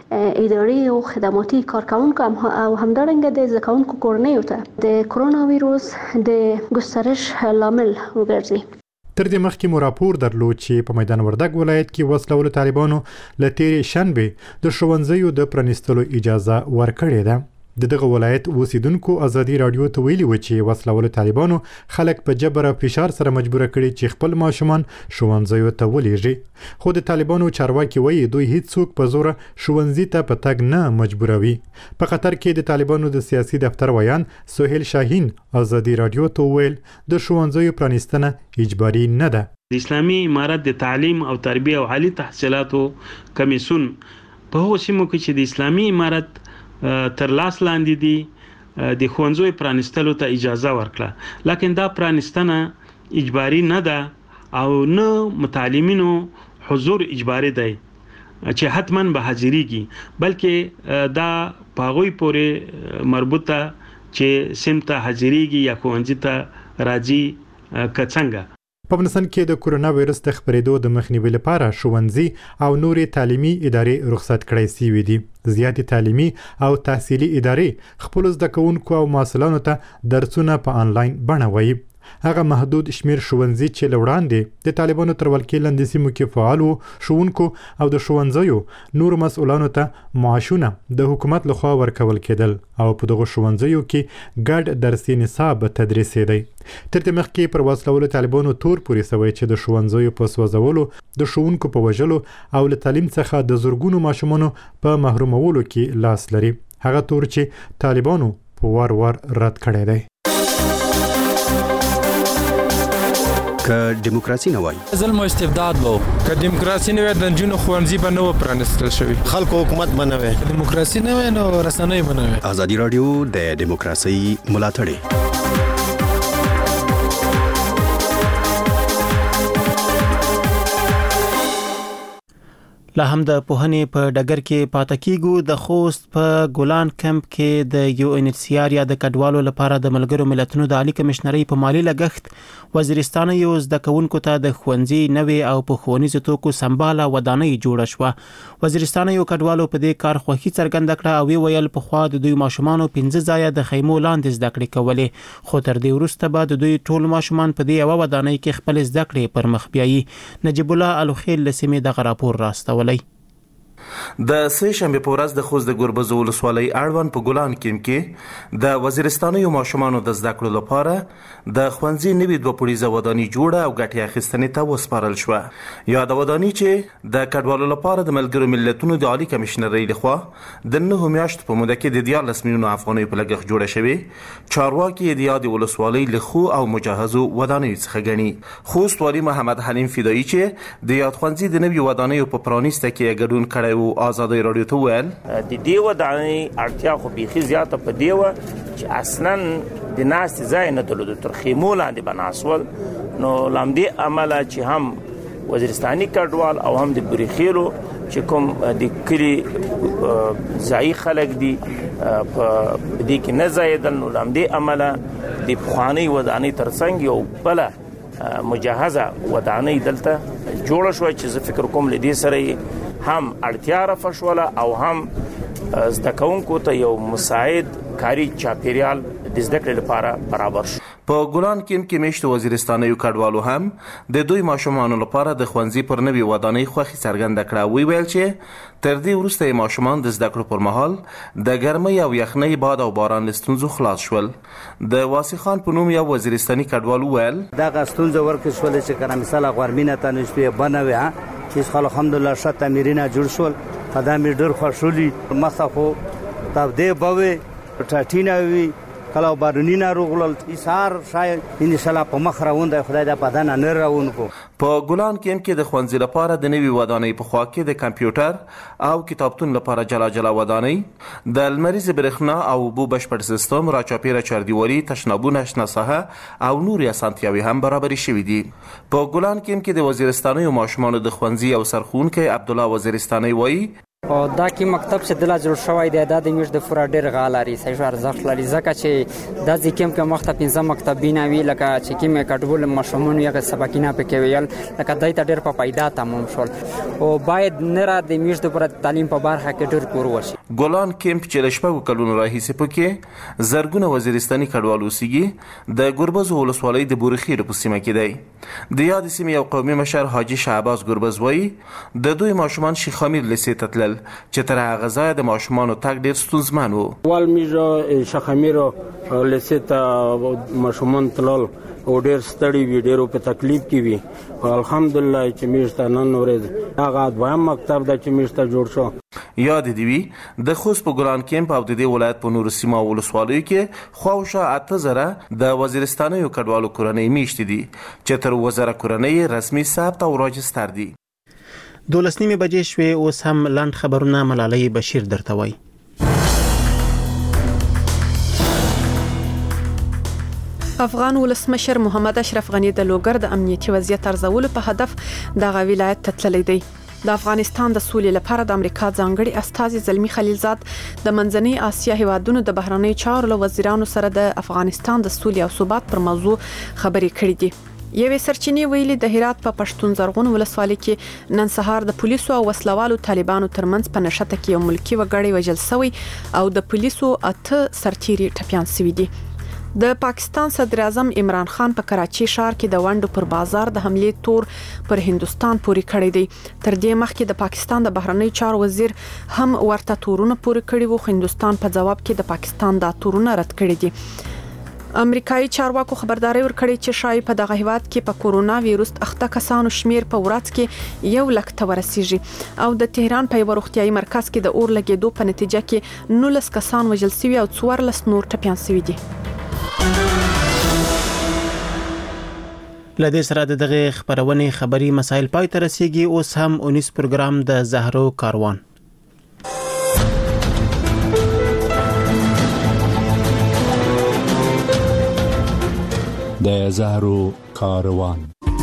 [SPEAKER 15] اداري او خدماتي کارکونکو او همدارنګه د زکونکو کورنیو ته د کرونا ویروس د ګسترش لامل وګرځي.
[SPEAKER 14] تر دې مخکې مو راپور درلود چې په میدان وردګ ولایت کې وسلوال طالبانو له تیرې شنبې د ښوونځیو د پرانیستلو اجازه ورکړې ده. دغه ولایت اوسیدونکو ازادي رادیو ته ویلي و چې وسلوال طالبانو خلک په جبر او فشار سره مجبور کړي چې خپل ماشومان ښوونځیو ته ولېږي. خو د طالبانو چارواکي وایي دوی هیڅوک په زور ښوونځي ته په تګ نه مجبوروي. په قطر کې د طالبانو د سیاسي دفتر ویان سهیل شاهین ازادي رادیو ته ویل د ښوونځیو پرانیستنه اجباري نه ده.
[SPEAKER 16] د اسلامي امارت د تعلیم او تربیه او عالی تحصیلاتو کمیسیون په هغو سیمو کې چې د اسلامي امارت تر لاس لاندې دي د ښوونځیو پرانیستلو ته اجازه ورکړه، لکن دا پرانیستنه اجباري نه ده او نه متعلمینو حضور اجباري دی چې حتما به حاضرېږي، بلکې دا په هغوی پورې مربوطه چې سیم ته حاضرېږي یا ښوونځي ته راځي که څنګه.
[SPEAKER 14] په افغانستان کې د کورونا وایرس د خپرېدو د مخنیوي لپاره ښوونځي او نورې تعلیمي ادارې رخصت کړای شوي دي. زیاتې تعلیمي او تحصیلي ادارې خپلو زده کوونکو او محصلانو ته درسونه په آنلاین بڼه وایي. هغه محدود شمیر ښوونځي چې له وړاندې د طالبانو تر ولکې لاندې سیمو کې فعال وو، ښوونکو او د ښوونځیو نور مسؤلانو ته معاشونه د حکومت لخوا ورکول کېدل او په دغه ښوونځیو کې ګډ درسي نصاب تدریسېدی. تر دې مخکې پر وسلوالو طالبانو تور پورې سوی چې د ښوونځیو په سوځولو، د ښوونکو په وژلو او له تعلیم څخه د زرګونو ماشومانو په محرومولو کې لاس لري. هغه تور چې طالبانو په وار وار رد کړی دی.
[SPEAKER 17] که دیموکراسي نه وای
[SPEAKER 18] ظلم او استبداد وو، که دیموکراسي نه وای د جنونو ښوونځي به نه و پرانیستل شوي،
[SPEAKER 19] خلکو حکومت به نه وای،
[SPEAKER 18] دیموکراسي نه وای نو رسنۍ به نه وای.
[SPEAKER 17] ازادي رادیو د دیموکراسي ملاتړی.
[SPEAKER 2] لا هم د پوهنې په ډګر کې پاتې کیږو. د خوست په ګولان کمپ کې د UNHCR یا د کډوالو لپاره د ملګرو ملتونو د عالی کمشنرۍ په مالی لګښت وزیرستان یو زده کوونکو ته د ښوونځي نوې او په ښوونیزو توکو سمباله ودانۍ جوړه شوه. وزیرستان یو کډوالو په دې کار خوښي څرګنده کړه او ویل په خوا د دوی ماشومانو 15 ځایه د خیمو لاندې زده کړې کولې، خو تر دې وروسته به د دوی ټول ماشومان په دې یو ودانۍ کې خپل زده کړې پر مخ بیایي. نجیب الله الخیل لسمې دغه راپور راستولی.
[SPEAKER 20] د سه شنبه په ورځ د خوست د ګوربز ولسوالۍ اړوند په ګولان کې د وزیرستانیو ماشومانو د زده کړو لپاره د ښوونځي نوې دوه پوړیزه ودانۍ جوړه او ګټې اخیستنې ته وسپارل شوه. یاد ودانۍ چې د کډوالو لپاره د ملګرو ملتونو د عالی کمشنرۍ لخوا د 9 میاشتو په موده کې د 14 میلیونو افغانیو په لګښت جوړه شوې، چارواکي د یاد ولسوالۍ له خو او مجهزو ودانیو څخه ګڼي. خوست والي محمد حلیم فدایي چې د یاد ښوونځي د نوې ودانیو په پرانیسته کې ګډون کړی و ازادي رادیو ته ویل
[SPEAKER 21] د دې ودانۍ اړتیا خو بيخي زیاته په دی و چې اصلا د ناس ځای نه درلود، تر خیمو لاندې بناسول، نو لامدې عمله چې هم وزیرستاني کډوال او هم د بریخیلو چې کوم د کلی ځای خلک دي په دې کې نه زیدل، نو لامدې عمله د پخوانی ودانۍ ترڅنګ یو بل مجهزه ودانۍ دلته جوړه شو چې زه فکر کوم لدې سره هم اړتیا رافشوله او هم زده کوونکو ته یو مساعد کاری چاپیریال د زده کړې لپاره برابر شو.
[SPEAKER 20] په ګولان کې میشتو وزیرستانیو کډوالو هم د دوی ماشومانو لپاره د ښوونځي پر نوې ودانۍ خوښي څرګنده کړه. ویل چې تر دې وروسته ماشومان د زده کړو پر مهال د ګرمۍ او یخنۍ باد او باران له ستونزو خلاص شول. د واسی خان په نوم یو وزیرستاني کډوال ویل
[SPEAKER 6] دغه ستونزه ورکړل شول چې کنه مثال غورمینه ته نشوي بنوي چې خل الحمدلله شت تمیرینه جوړ شول، خدامي ډېر خوشحالي مصافو تبدې بوي ټاټینا وی کله بارونی ناروغل ایثار شاید ان شاء الله په مخ راوند خدای د بدن نه راونکو.
[SPEAKER 20] په ګولان کې د ښوونځي لپاره د نوې ودانۍ په خوا کې د کمپیوټر او کتابتون لپاره جلا جلا ودانۍ، د لمریز برېښنا او اوبو بشپړ سیستم، راچاپیره چاردیوالي، تشنابونه، شنه ساحه او نورې اسانتیاوې هم برابرې شوې دي. په ګولان کې د وزیرستانیو ماشومانو د ښوونځي او سرښوونکی عبدالله وزیرستاني وایي
[SPEAKER 19] او دا کې مکتب چې دلا جوړ شوی دی د میش د فورا ډیر غالاري صحیح ارزښت لري ځکه چې د ځکم کې مخته 15 مکتبینه وی لکه چې کې مې کټبول مشمون یو سبقینه پکې ویل لکه دای ته ډیر په پیدا تمام شول او باید نه را د میش د پر تعلیم په برخه کې ډیر کور وشي.
[SPEAKER 20] ګولان کیمپ چې لشپږ کلونو راهیسې پکې زرګونه وزیرستاني کډوال اوسېږي د ګربز ولسوالۍ د بورخیر په سیمه کې دی. د یاد سیمې یو قومي مشر حاجی شعباز ګربز وایي د دوی ماشومان شیخ امیر لسې تتلل چې تر هغه ځایه د ماشومانو تګ ډیر ستونزمن و.
[SPEAKER 22] والمیجو شیخ امیر لسې ته ماشومان تلل او ډیر ستړي وي ډیرو په تکلیف کې وي. الحمدلله چې میشته نن ورځ هغه دویم مکتب د چې میشته جوړ شو.
[SPEAKER 20] یاد دی وی د خوست په ګلان کیمپ او د دې ولایت په نور سیمه ولسوالیو کې خواوشا 8000 د وزیرستانیو کډوالو کورنۍ میشته دي چې تر وزاره کورنۍ رسمي ثبت او راجستر دي.
[SPEAKER 2] 12 بجې شوې اوس هم لاند خبرونه ملالۍ بشیر درته وایي.
[SPEAKER 3] افغان ولسمشر محمد اشرف غنی د لوګر د امنیتي وضعیت ارزولو په هدف دغه ولایت ته تللی دی. د افغانستان د سولې لپاره د امریکا ځانګړي استازي زلمی خلیلزاد د منځنۍ اسیا هیوادونو د بهرنی چارو له وزیرانو سره د افغانستان د سولې او ثبات پر موضوع خبرې کړې دي. یوې سرچینې ویلي د هرات په پښتون زرغون ولسوالۍ کې نن سهار د پولیسو او وسلوالو طالبانو ترمنځ په نشته کې یو ملکی وګړی وژل شوی او د پولیسو 8 سرتیري ټپيان شوي دي. د پاکستان صدر اعظم عمران خان په کراچي ښار کې د وندو پر بازار د حمله تور پر هندستان پورې کړی دی. تر دې مخکې د پاکستان د بهرنی چارو وزیر هم ورته تورونه پورې کړی وو. هندستان په جواب کې د پاکستان د تورونه رد کړی دي. امریکایي چارواکو خبرداري ورکړې چې شایي په دغه هیواد کې په کورونا وایروس اخته کسانو شمیر په ورځ کې 1 لک ته ورسیږي او د تهران په یو روغتيایي مرکز کې د اور لګیدو په نتیجه کې 19 کسان وژل شوي او 14 نور ټپيان شوي دي.
[SPEAKER 2] لدې سره دغه خبرونه خبري مسایل پای ته رسیدي. اوس هم 19 پروګرام د زهرو کاروان.
[SPEAKER 23] د زهرو کاروان.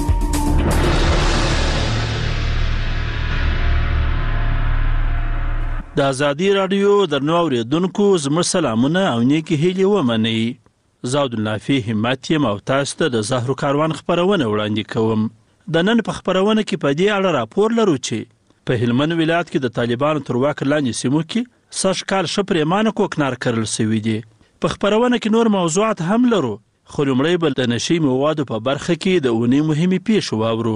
[SPEAKER 24] د ازادي رادیو درنو اوریدونکو زموږ سلامونه او نیکی هیلې ومنئ. زاود النافی همت یم او تاسو ته د زهرو کاروان خبرونه وړاندې کوم. د نن په خبرونه کې په دې اړه راپور لرو چې په هلمند ولایت کې د طالبانو تر واک لاندې سیمو کې سږ کال شپریمانه کوکنار کرل شوی دی. په خبرونه کې نور موضوعات هم لرو خو لومړی به د نشي موادو په برخه کې د اونۍ مهمې پیښې واورو.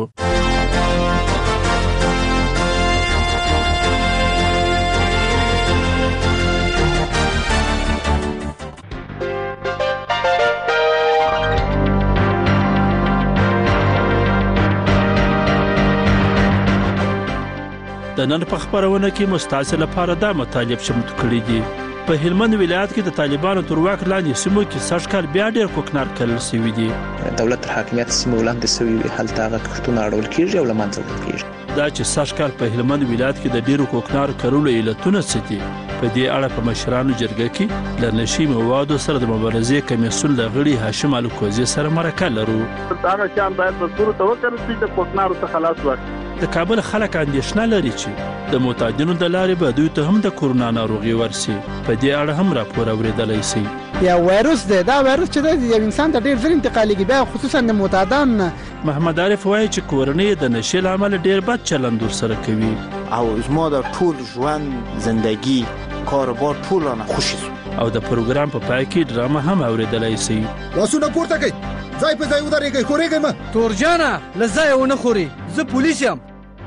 [SPEAKER 24] د نن په خبرونه کې مستعصل لپاره دا مطالب چمتو کړی دي. په هلمند ولایت کې د طالبانو تر واک لاندې سیمو کې سږ کال بیا ډېر کوکنار کړل شوي دي.
[SPEAKER 25] دولت تر حاکمیت سیمو لاندې شوي هلته هغه کښتونه اړول کېږي او له منځه وړل کېږي.
[SPEAKER 24] دا چې سږ کال په هلمند ولایت کې د ډېرو کوکنار کړلو علتونه څه دي؟ په دې اړه په مشرانو جرګه کې د نشي موادو سره د مبارزې کمیسیون د غړي هاشم الکوزي سره مرکه لرو.
[SPEAKER 26] دا شان باید مسؤل ته وکړي چې د کوکنارو څخه خلاص وکړي.
[SPEAKER 24] د کابل خلک اندېښنه لري چې د معتادینو د لارې به دوی ته هم د کورونا ناروغي ورسي. په دې اړه هم راپور اورېدلی شي.
[SPEAKER 27] یا وایروس دی، دا وایروس چې دی یو انسان ته ډېر ژر انتقالېږي، بیا خصوصا د معتادانو نه.
[SPEAKER 24] محمد عارف وایي چې کورنۍ د نشې له امله ډېر بد چلند ورسره کوي
[SPEAKER 28] او زما د ټول ژوند زندگی کاروبار ټول رانه خوشي شو.
[SPEAKER 24] او د پروګرام په پای کې ډرامه هم اورېدلی شي.
[SPEAKER 29] لاسونه پورته کړئ، ځای په ځای ودرېږئ، خورېږئ مه.
[SPEAKER 30] تورجانه له ځایه ونه خورې، زه پولیس یم.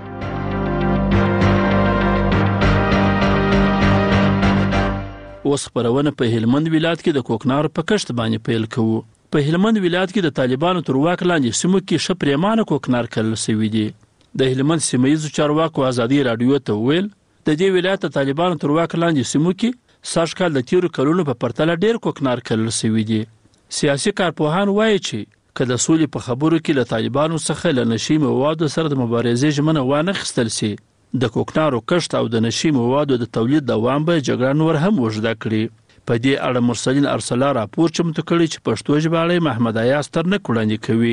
[SPEAKER 24] اوس خبرونه په هلمند ولایت کې د کوکنار په کښت باندې پیل کوو. په هلمند ولایت کې د طالبانو تر واک لاندې سیمو کې شپریمانه کوکنار کړل شوي دي. د هلمند سیمهیزو چارواکو ازادي رادیو ته ویل د دې ولایت د طالبانو تر واک لاندې سیمو کې سږ کال د تیرو کلونو په پرتله ډېر کوکنار کړل شوي دي. سیاسي کارپوهان وایي چې که د سولې په خبرو کې له طالبانو څخه له نشي موادو سره د مبارزې ژمنه وانخیستل شي، د کوکنارو کښت او د نشي موادو د تولید دوام به جګړه نور هم اوږده کړي. په دې اړه مرسلین ارسلا راپور چمتو کړی چې پښتو ژباړی محمد ایاز ترنک وړاندې کوي.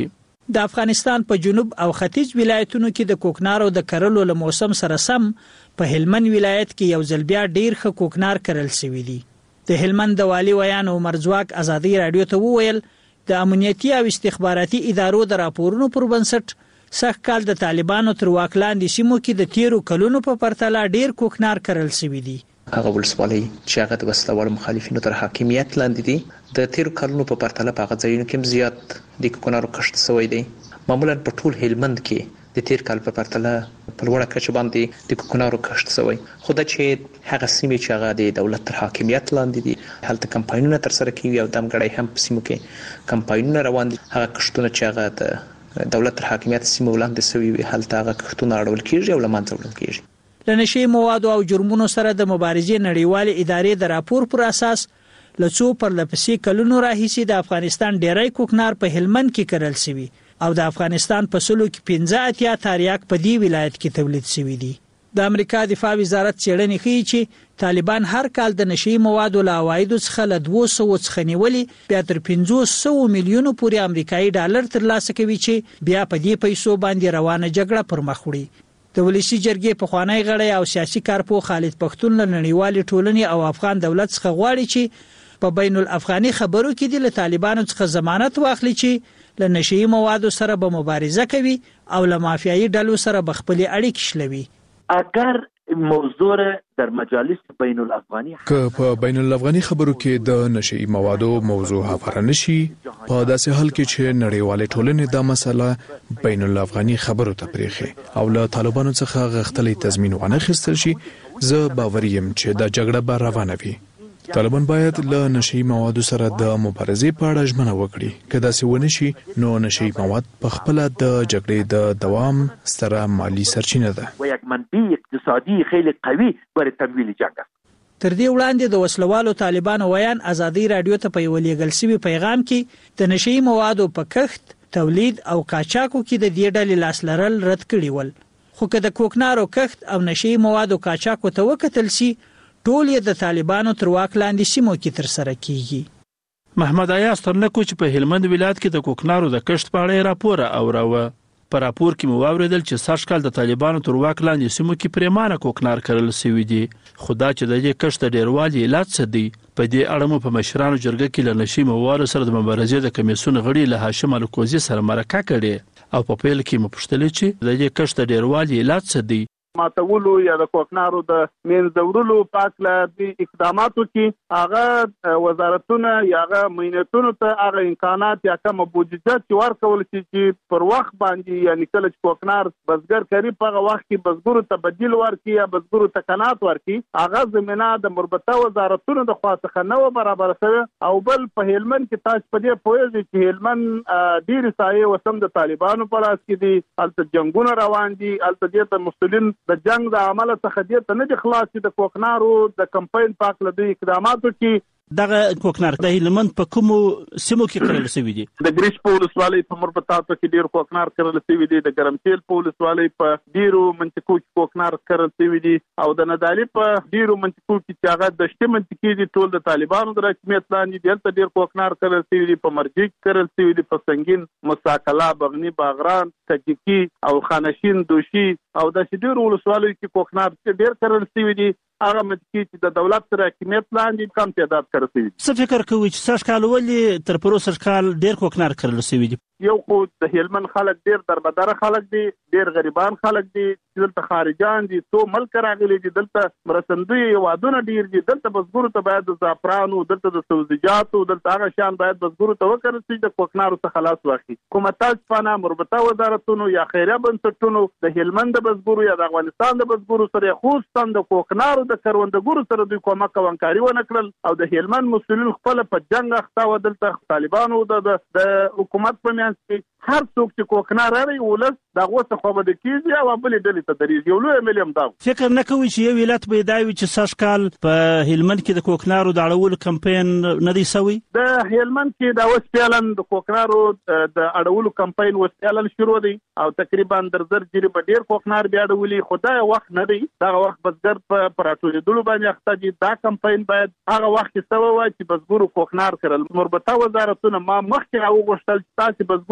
[SPEAKER 1] د افغانستان په جنوب او ختیځ ولایتونو کې د کوکنارو د کرلو له موسم سره سم په هلمند ولایت کې یو ځل بیا ډیر ښه کوکنار کرل شوی دی. د هلمند د والي ویان عمر ځواک ازادي رادیو ته وویل د امنیتي او استخباراتي ادارو د راپورونو پر بنسټ سږ کال د طالبانو تر واک لاندې سیمو کې د تیرو کلونو په پرتله ډیر کوکنار کرل شوی دی.
[SPEAKER 25] هغه ولسوالۍ چې هغه د وسلوال مخالفینو تر حاکمیت لاندې دي د تیرو کلونو په پرتله په هغه ځایونو کې زیات د کوکنارو کښت شوی دی. معمولا په ټول هلمند کې د تیر کال په پرتله په لوړه کچه باندې د کوکنارو کښت شوی. خو دا چې هغه سیمې چې هغه د دولت تر حاکمیت لاندې دي هلته کمپاینونه ترسره کیږي او دمګړی هم په سیمو کې کمپاینونه روان دي. هغه کښتونه چې هغه د دولت تر حاکمیت سیمو لاندې شوي وي هلته هغه کښتونه اړول کیږي او له منځه وړل کیږي.
[SPEAKER 1] له نشي موادو او جرمونو سره د مبارزې نړیوالې ادارې د راپور پر اساس له څو پرلپسې کلونو راهیسې د افغانستان ډیری کوکنار په هلمند کې کرل شوی او د افغانستان په سلو کې 15 تاریاک په دې ولایت کې تولید شوی دی. د امریکا دفاع وزارت څېړنې ښیي چې طالبان هر کال د نشي موادو له عوایدو څخه له 200 څخه نیولې بیا تر 500 میلیونو پورې امریکایي ډالر ترلاسه کوي چې بیا په دې پیسو باندې روانه جګړه پر مخ وړي. د ولسی جرګې پخوانی غړی او سیاسي کارپو خالد پښتون له نړیوالې ټولنې او افغان دولت څخه غواړي چې په بین الافغاني خبرو کې د طالبانو څخه ضمانت واخلي چې له نشي موادو سره به مبارزه کوي او له مافیایي ډلو سره به خپل اړیکې شلوي.
[SPEAKER 4] اگر موضوع در مجالس بین الافغاني
[SPEAKER 5] که په بین الافغاني خبرو کې د نشي موادو موضوع هفاره نشي په داسې حال کې چې نړیوالې ټولنې دا مسله بین الافغاني خبرو ته پرېږي او له طالبانو څخه غښتلې تضمین وانه خستل شي زه باور یم چې دا جګړه به روانه وي. طالبان باید له نشي موادو سره د مبارزې په اړه ژمنه وکړي. که داسې ونه شي نو نشي مواد په خپل د جګړې د دوام ستره مالی سرچینه ده
[SPEAKER 4] و یک منبع اقتصادي خیلی قوي برای تمویل جنگ است.
[SPEAKER 1] تر دې وړاندې د وسلوالو طالبانو ویان ازادي رادیو ته په یو لیږل شوی پیغام کې د نشي موادو په کښت، تولید او قاچاقو کې د دې ډلې لاس لرل رد کړي ول. خو که د کوکنارو کښت او نشي موادو قاچاقو ته وکتل شي ټول یې د طالبانو تر واک لاندې سیمو کې تر سره کیږي.
[SPEAKER 24] محمد ایاز ترنکو چې په هلمند ولایت کې د کوکنارو د کښت په اړه راپور اوراوه. په راپور کې مو واوریدل چې سږ کال د طالبانو تر واک لاندې سیمو کې پریمانه کوکنار کرل شوی دی. خدا چې د دې کښت ډیروالي علت څه دی؟ په دې اړه مو په مشرانو جرګه کې له نشي موادو سره د مبارزې د کمیسیون غړي له هاشم الکوزي سره مرکه کړې او په پیل کې مو پوښتل چې د دې کښت ډیروالي علت څه دی؟
[SPEAKER 26] ماتولو یا د کوکنارو د منځورلو پاکله د اقداماتو کې هغه وزارتونه یا هغه مینتونو ته هغه امکانات یا کوم بودجه چې ورکول چې پر وخت باندې یعنی کله چې کوکنار بزګر کوي په هغه وخت کې بزګرو ته بدیل ورکړي یا بزګرو ته قناعت ورکړي هغه زمينه د مربوطه وزارتونو د خوا څخه نو برابر شوی. او بل په هلمند کې تاسو په دې پوهیږئ چې هلمند ډیر سایه وسم د طالبانو په لاس کې دي. الته جنگونه روان دي، الته د مسؤلین د جنگ د عمل څخه دې ته نه دي خلاص د کوکنارو د کمپاین پاک لدی اقداماتو کې
[SPEAKER 24] دغه کوکنار د هلمند په کومو سیمو کې کرل شوی دي؟
[SPEAKER 26] د ګریش په ولسوالۍ په مربوطاتو کې ډیر کوکنار کرل شوی دي، د ګرمتیل په ولسوالۍ په ډیرو منطقو کې کوکنار کرل شوی دي او د ندالي په ډیرو منطقو کې چې هغه د شته منطقې دي ټول د طالبانو د حکومت لاندې دلته ډیر کوکنار کرل شوی دي. په مرجیک کرل شوی دي، په سنگین، مساکلا، بغنی، باغران، تجکی او خانشین، دوشي او د ډیرو ولسوالۍ کې کوکنار ډیر کرل شوی دي. هغه منطقې چې د دولت تر حکومت لاندې کم تعداد کرل شوی دي.
[SPEAKER 24] څه فکر کوي چې سږ کال ولې تر پروسه کال ډیر کوکنار کرل شوی دي؟
[SPEAKER 26] یو خو د هلمند خلک ډیر دربدار خلک دي، ډیر غریبان خلک دي، دلته خارجان دي، تو ملک راغلي دي، دلته مرستندوی وادونه ډیر دي، دلته بزګرو ته باید د زعفرانو، دلته د سبزیجاتو، دلته هغه شان باید بزګرو ته وکړل شي د کوکنارو څخه خلاص واخلي. حکومت څخه مربوطه وزارتونو یا خیریه بنسټونو د هلمند بزګرو یا د افغانستان د بزګرو سره خصوصا د کوکنارو د کروندګرو سره دوی کومک او همکاري ونه کړل او د هلمند مسؤلین خپل په جنگ اخته و. دلته طالبانو د حکومت په هر څوک چې کوکنار لري ولس دغه څه خو به د کیږي او بل ډلې ته درېږي. یو لوی ملیم دا
[SPEAKER 24] فکر نه کوي چې یو ولایت به دا وي چې سږ کال په هلمند کې د کوکنارو د اړولو کمپاین نه دی سوی؟
[SPEAKER 26] د هلمند کې دا اوس فعلا د کوکنارو د اړولو کمپاین اوس فعلا شروع دی او تقریبا درزر جری په ډیر کوکنار بیا اړولي. خدای وخت نه دی، دا وخت بزګر په پراټولیدلو باندې اخته دي. دا کمپاین باید هغه وخت کې سوی وای چې بزګرو کوکنار کړل. مربوطه وزارتونه ما مخکې راوغوښتل چې تاسو بزګرو ته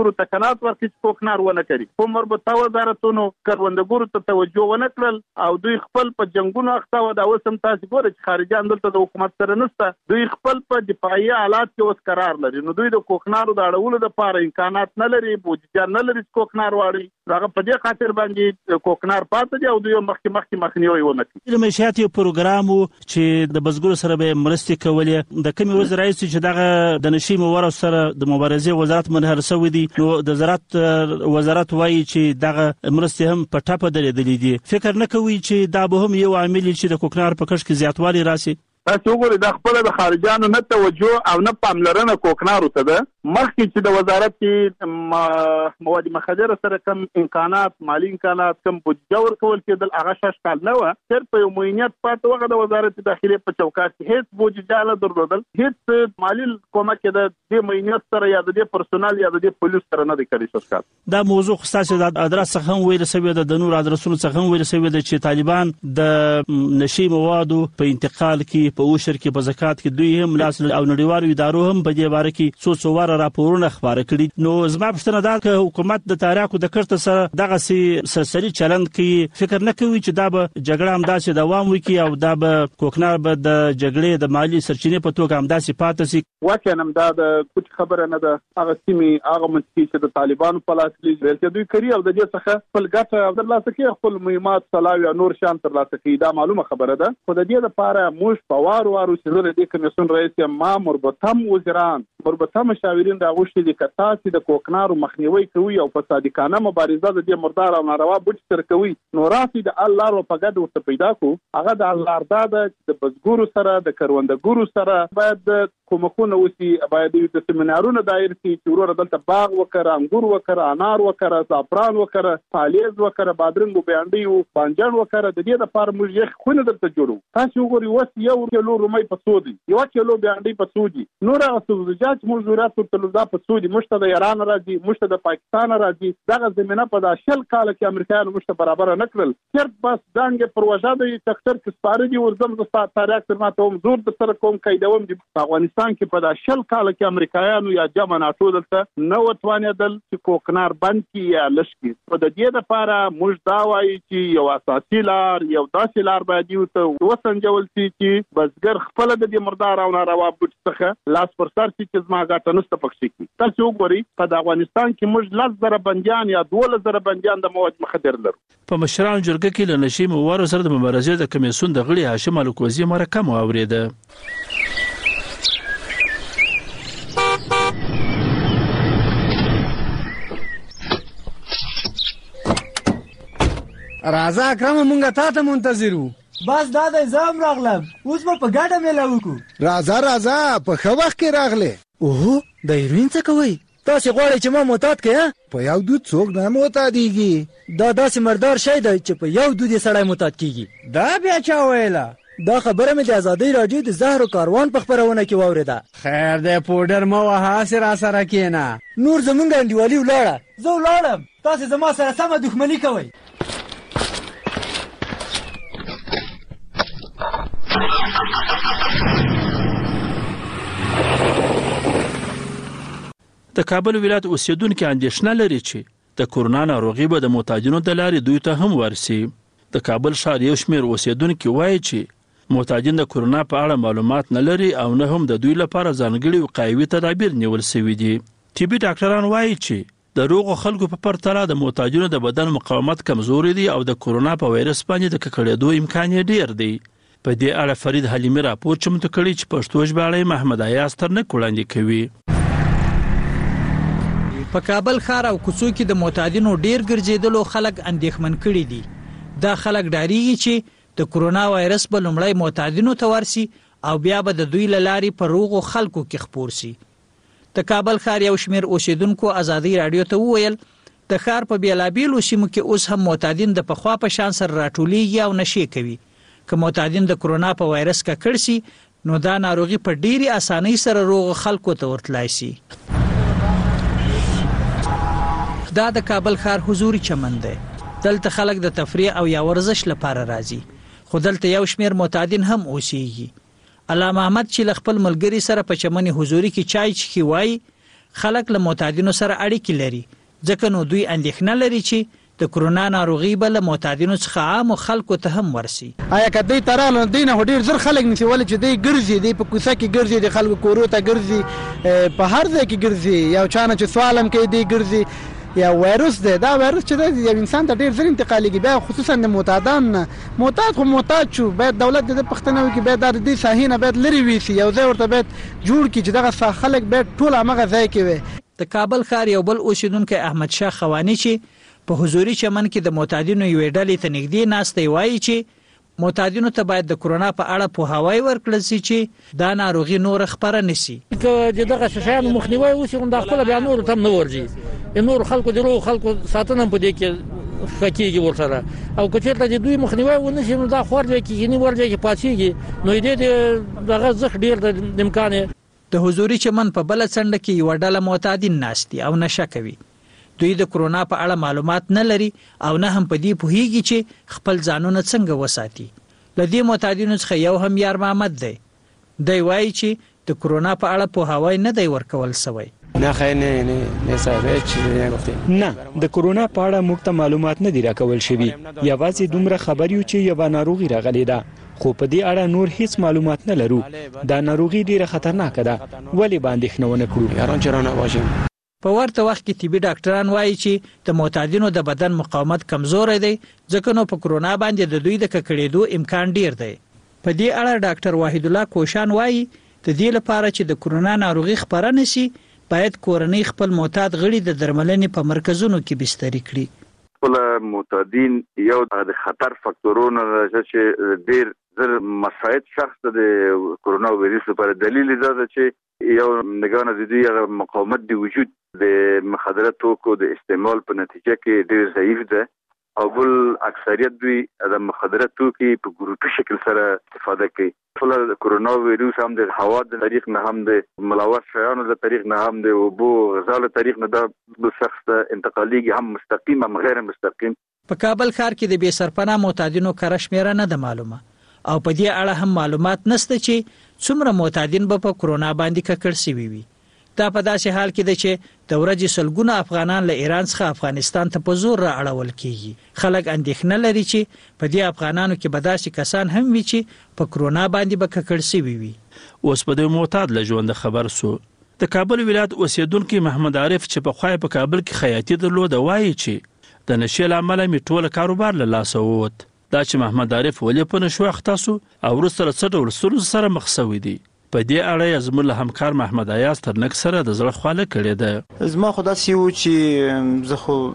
[SPEAKER 26] امکانات ورکړي چې کوکنار ونه کړي. خو مربوطه وزارتونو کروندګرو ته توجه ونه کړل او دوی خپل په جنگونو اخته و. دا اوس هم تاسو ګورئ چې خارجيان دلته د حکومت سره نشته، دوی خپل په دفاعي حالات کې اوس قرار لري. نو دوی د کوکنارو د اړولو لپاره امکانات نه لري، بودیجه نه لري چې کوکنار واړي. هغه په دې خاطر باندې کوکنار پاتې دي او دوی مخکې مخنیوي ونه کوي.
[SPEAKER 7] د معیشت یو پروګرام چې د بزګرو سره به مرستې کولې، د کومې ورځې راځي چې دغه د نشي موارو سره د مبارزې وزارت منحر شوی دی، نو د زراعت وزارت وایي چې دغه مرستې هم په ټاپه درېدلې دي. فکر نه کوي چې دا به هم یو عامل چې د کوکنار په کښت کې زیاتوالی راسي؟
[SPEAKER 26] تاسو وګورئ دا خپل د خارجانو نه توجه او نه پاملرنه کوکنارو ته ده. مخکې چې د وزارت کې مواد مخدره سره کم امکانات، مالی امکانات، کم بودیجه ورکول کېدل، هغه شش کال نه و. صرف په یو معینیت پاتې وغه د وزارت داخلي په چوکاټ کې هیڅ بودیجه نه درلودل، هیڅ مالی کومک د دې معینیت سره یا د دې پرسونل یا د دې پولیس سره نه دی کړی شش کال.
[SPEAKER 7] دا موضوع خاصه د ادرس څخه هم ویل شوی د نور ادرسونو څخه هم ویل شوی چې طالبان د نشي موادو په انتقال کې، په اوشر کې، په زکات کې دوی هم لاس او نړیوالو ادارو هم په دې باره کې څو واره راپورونه خبره کړي. نو زما پوښتنه ده چې حکومت د تاریخو د کړت سره دغه سلسلي چلند کوي، فکر نه کوي چې دا به جګړه هم داسې دوام وکړي او دا به کوکنار به د جګړې د مالی سرچینې په توګه هم داسې پاتې شي؟
[SPEAKER 26] واقعا هم دا د کوم خبره نه ده. هغه سیمې هغه منطقې چې د طالبانو په لاس کې دي دوی کوي او د دې څخه خپل ګټه او د لاس کې خپل مهمات صلاوي او نور شان تر لاسه کوي. دا معلومه خبره ده. خو د دې لپاره موږ په وارو چې د دې کمیسیون رئیس ما مربوطه وزیران، مربوطه مشاورین راغوښتي دي چې تاسو د کوکنارو مخنیوي کوي او په صادقانه مبارزه د دې مردار او ناروا بوج سره کوي. نو راسي د الله په ګډ ورته پیدا کو. هغه د الله د بزګرو سره، د کروندګرو سره باید کومکونه وسی، باید د سیمینارونو دایر کې چې ورور دلته باغ وکړه، انګور وکړه، انار وکړه، زعفران وکړه، پالیز وکړه، بادرنګ او بانډي او بانجان وکړه. د دې لپاره موږ یې خونه دلته جوړو. تاسو وګورئ وس یو کیلو رومي په سودي، یو کیلو بانډي په سودي، نور سبزیجات موجودات په تلوزا په سودي، مشته د ایران راځي، مشته د پاکستان راځي. دغه زمينه په داشل کال کې امریکایانو مشته برابر نه کړل. صرف بس دانګ پروژه د تکثر کې سپاره دي ورزم د تاریخ تر ماته هم زور د سره کوم قیدوم دي. افغانستان کې په داشل کال کې امریکایانو یا جمع ناتو دلته نو توانېدل چې کوکنار بند کی یا لشکي. په د دې لپاره موږ دا وایي چې یو اساسي لار، یو داسې لار باید یو ته وسنجول شي چې بزګر خپل د دې مردار او ناروا بوج څخه لاس پر سر شي چې زما ګټه نشته پکې کی. تاسو وګورئ په افغانستان کې موږ 10,000 بنديان یا 12,000 بنديان د مواد مخدر لرو.
[SPEAKER 24] په مشرانو جرګه کې له نشي موارو سره د مبارزې د کمیسیون د غړي هاشم الکوزي مرکه مو اوریده.
[SPEAKER 30] راځه اکرم مونږه تا ته منتظرو.
[SPEAKER 8] بس دا د زم راغلم، اوس په ګډه مېله وکړو.
[SPEAKER 29] راځه په ښه وخت کې راغله.
[SPEAKER 30] اوه د هیروین څه کوي؟ تاسو غواړئ چې ما معتاد کړئ؟
[SPEAKER 29] په یو دود څوک نه معتادیږي.
[SPEAKER 30] دا داسې مردار شی دی چې په یو دود یې سړی معتاد کیږي.
[SPEAKER 8] دا بیا چا ویله؟
[SPEAKER 30] دا خبره مې د ازادۍ راډیو د زهرو کاروان په خبرونه کې واورېده.
[SPEAKER 8] خیر دی پودر مو وهاسې را سره کېنه.
[SPEAKER 30] نور زمونږ انډیوالي ولاړه.
[SPEAKER 8] زه ولاړم، تاسې زما سره سمه دښمني کوئ.
[SPEAKER 24] د کابل ولایت اوسیدونکو اندېښنه لري چې د کورونا ناروغي به د معتادینو د لارې دوی ته هم ورسي. د کابل ښار یو شمېر اوسیدونکو وایي چې معتادین د کورونا په اړه معلومات نه لري او نه هم د دوی لپاره ځانګړي وقایوي تدابیر نیول شوي دي. طبي ډاکټران وایي چې د روغو خلکو په پرتله د معتادینو د بدن مقاومت کمزوري دی او د کورونا په وایرس باندې د ککړېدو امکان یې ډیر دی. په دې اړه فرید حلیمي راپور چمتو کړی چې پښتو ژباړی محمد ایاز ترنک وړاندې کوي.
[SPEAKER 1] په کابل ښار او کوڅو کې د معتادینو ډیر ګرځېدلو خلک اندېښمن کړي دي. دا خلک ډاریږي چې د کورونا وایرس به لومړی معتادینو ته ورسي او بیا به د دوی له لارې په روغو خلکو کې خپور سي. د کابل ښار یو شمېر اوسیدونکو ازادۍ راډیو ته وویل د ښار په بیلابیلو سیمو کې اوس هم معتادین د پخوا په شان سره راټولیږي او نشي کوي. که معتادین د کورونا په وایرس ککړ سي نو دا ناروغي په ډیرې اسانۍ سره روغ خلکو ته ورتلای سي. دا د کابل ښار حضوري چمن دی. دلته خلک د تفریح او یا ورزش لپاره راځي، خو دلته یو شمېر معتادین هم اوسېږي. علامه احمد چې له خپل ملګري سره په چمن حضوري کې چای چښي وایي خلک له معتادینو سره اړیکې لري، ځکه نو دوی اندېښنه لري چې د کرونا ناروغي بل معتادینو څخه عام خلکو ته هم ورسي.
[SPEAKER 27] آیا کدی ترانه دینه ډیر زر خلک نسی ولې چې دی ګرځي دی په کوڅه کې ګرځي د خلکو کورو ته ګرځي په هر ځای کې ګرځي یو چانه چې سوالم کې دی ګرځي یا وایروس دی دا وایروس چې دی یو انسان ته ډیر زر انتقالي بیا خصوصا د معتادان معتاد خو معتاد شو باید دولت د پښتنو کې باید د دې ساحینه باید لري ویسي یو ځای ورته باید جوړ کی چې دغه خلک باید ټول هغه ځای کې وي.
[SPEAKER 1] د کابل ښار یو بل اوسیدونکو احمد شاه خوانی چې په حضوري چمن کې د معتادینو یو ډلې ته نږدې ناستې وایي چې معتادینو ته باید د کرونا په اړه پوهاوی ورکړل شي چې دا ناروغي نور خبره نشي.
[SPEAKER 9] چې دغه شیانو مخنیوي وشي هم د خپل بیا نور تم نه ورځي نور خلکو د روغ خلکو ساتنه په دې کې فکیږي ورسره او کچېرته د دوی مخنیوي ونشي نو دا خورځي کې نه ورځي کې پاتېږي نو دې دغه زخ ډیر د امکان
[SPEAKER 1] د حضوري چمن په بل څنډه کې یو ډله معتادین ناشتي او نشه کوي. دوی د کرونا په اړه معلومات نه لري او نه هم په دې پوهیږي چې خپل ځانونه څنګه وساتي. لدې معتادینو څخه یو هم یار محمد دی. دی وایي چې د کرونا په اړه پوهاوی نه دی ورکول شوی.
[SPEAKER 10] نه صاحب چې نه نه د کرونا په اړه موږ ته معلومات نه دی راکول شوی یوازې دومره خبر یو چې یو ناروغي راغلی ده خو په دې اړه نور هیڅ معلومات نه لرو. دا ناروغي ډیره خطرناک ده ولی باندې خنونه کړو یاران چرانه واجب.
[SPEAKER 1] په ورته وخت کې طبي ډاکټران وایي چې د معتادینو د بدن مقاومت کمزوري دی ځکه نو په کرونا باندې د دوی د ککړېدو امکان ډیر دی. په دې اړه ډاکټر واحد الله کوشان وایي د دې لپاره چې د کرونا ناروغي خپره نشي باید کورنۍ خپل معتاد غړي د درملنې په مرکزونو کې بستري کړي.
[SPEAKER 11] خپل معتادین یو د خطر فاکتورونو چې ډیر زر مساعد شخص د کرونا وایرس لپاره دلیل دی چې یو نگاه د دې مقاومت دی وجود د مخدره توکو د استعمال په نتیجه کې ډیر ضعیف ده او بل اکثریت دوی د مخدره توکي په ګروپي شکل سره استفاده کوي. ټول کرونا وایرس هم د هوا د طریق نه هم د ملوث شیانو د طریق نه هم د اوبو غذا له طریق نه د شخص ته انتقالیږي هم مستقیم هم غیر مستقیم.
[SPEAKER 1] په کابل ښار کې د بې سرپناه معتادینو کره شمیره نه ده معلومه او په دې اړه هم معلومات نشته چې څومره معتادین به په کرونا باندې ککړ شوي وي. دا په داسې حال کې ده چې د ورځې سلګونه افغانان له ایران څخه افغانستان ته په زور را اړول کیږي. خلک اندېښنه لري چې په دې افغانانو کې به داسې کسان هم وي چې په کرونا باندې به ککړ شوي وي.
[SPEAKER 24] اوس په دې معتاد له ژوند خبر سو د کابل ولایت اوسیدونکو محمد عارف چې په خوای په کابل کې خیاطي درلوده وایي چې د نشې لامل می ټول کاروبار له لاس ووت. دا چې محمد عارف ولې په نشو اخته سو او وروسته له څه ډول ستونزو سره مخ شوی دی. په دې اړه زموږ له همکار محمد ایاز ترنک سره د زړه خواله کړې ده.
[SPEAKER 28] زما خو داسې و چې زه خو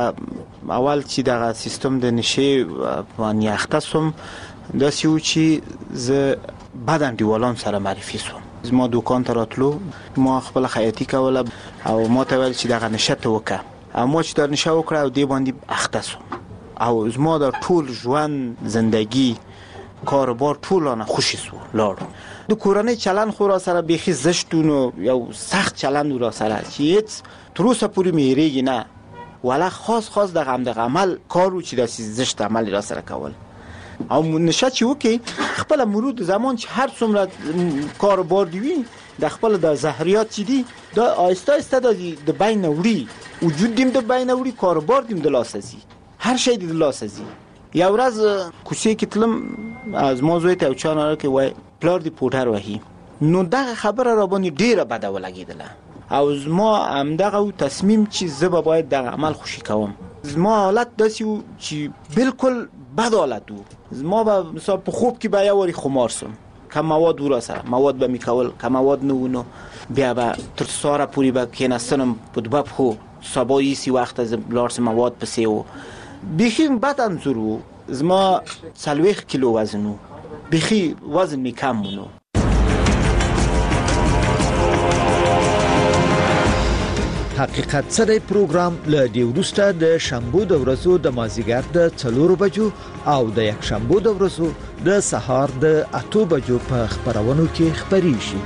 [SPEAKER 28] دغه اول چې دغه سیستم د نشې باندې اخته سوم داسې و چې زه بعد انډیوالان سره معرفي سوم. زما دوکان ته راتلو ما خپل خیاطي کوله او ما ته ویل چې دغه نشه ته وکړه او ما چې دا نشه وکړه او دې باندې اخته سوم او زما د ټول ژوند زندگی کاروبار ټولانه خوشی سو لاړو. د کورنۍ چلن خو را سره بیخي زشتونو یو سخت چلن را سره چې هیڅ تر اوسه پورې مېریږي نه ولا خاص د عمل کارو چې د زشت عمل را سره کول او نشه چې وکي خپل مرود زمان چې هر څومره کاروبار دی د خپل د زهریات چې دی دا آیسته آیسته د بین وړي وجود دیم د بین وړي کاروبار دیم د لاسازي هر شی د لاسازي. یو ورځ کوڅې کې تلم از ما زوی ته چانه کې وای پلار دی پوټر وهي نو دغه خبره را باندې ډیره بده ولګیدله او زما همدغه تصمیم چې زه به باید دغه عمل خوشی کوم. زما حالت داسې چې بالکل بد حالت و. زما به مثلا په خوب کې به یو وری خمار سم کم مواد ورا سره مواد به میکول کم مواد نه ونو بیا به تر ساره پوری به کیناستنم په دباب خو سبایی سی وخت از لارس مواد پسې و بیخی بد انظور و. زما 30 کیلو وزنو بیخی وزن می کم مونو.
[SPEAKER 12] حقیقت سره پروګرام له دیورسته د شنبه د ورځو د مازیګر د 4 بجو او د یک شنبه د ورځو د سهار د 8 بجو په خبرونو کې خبري شي.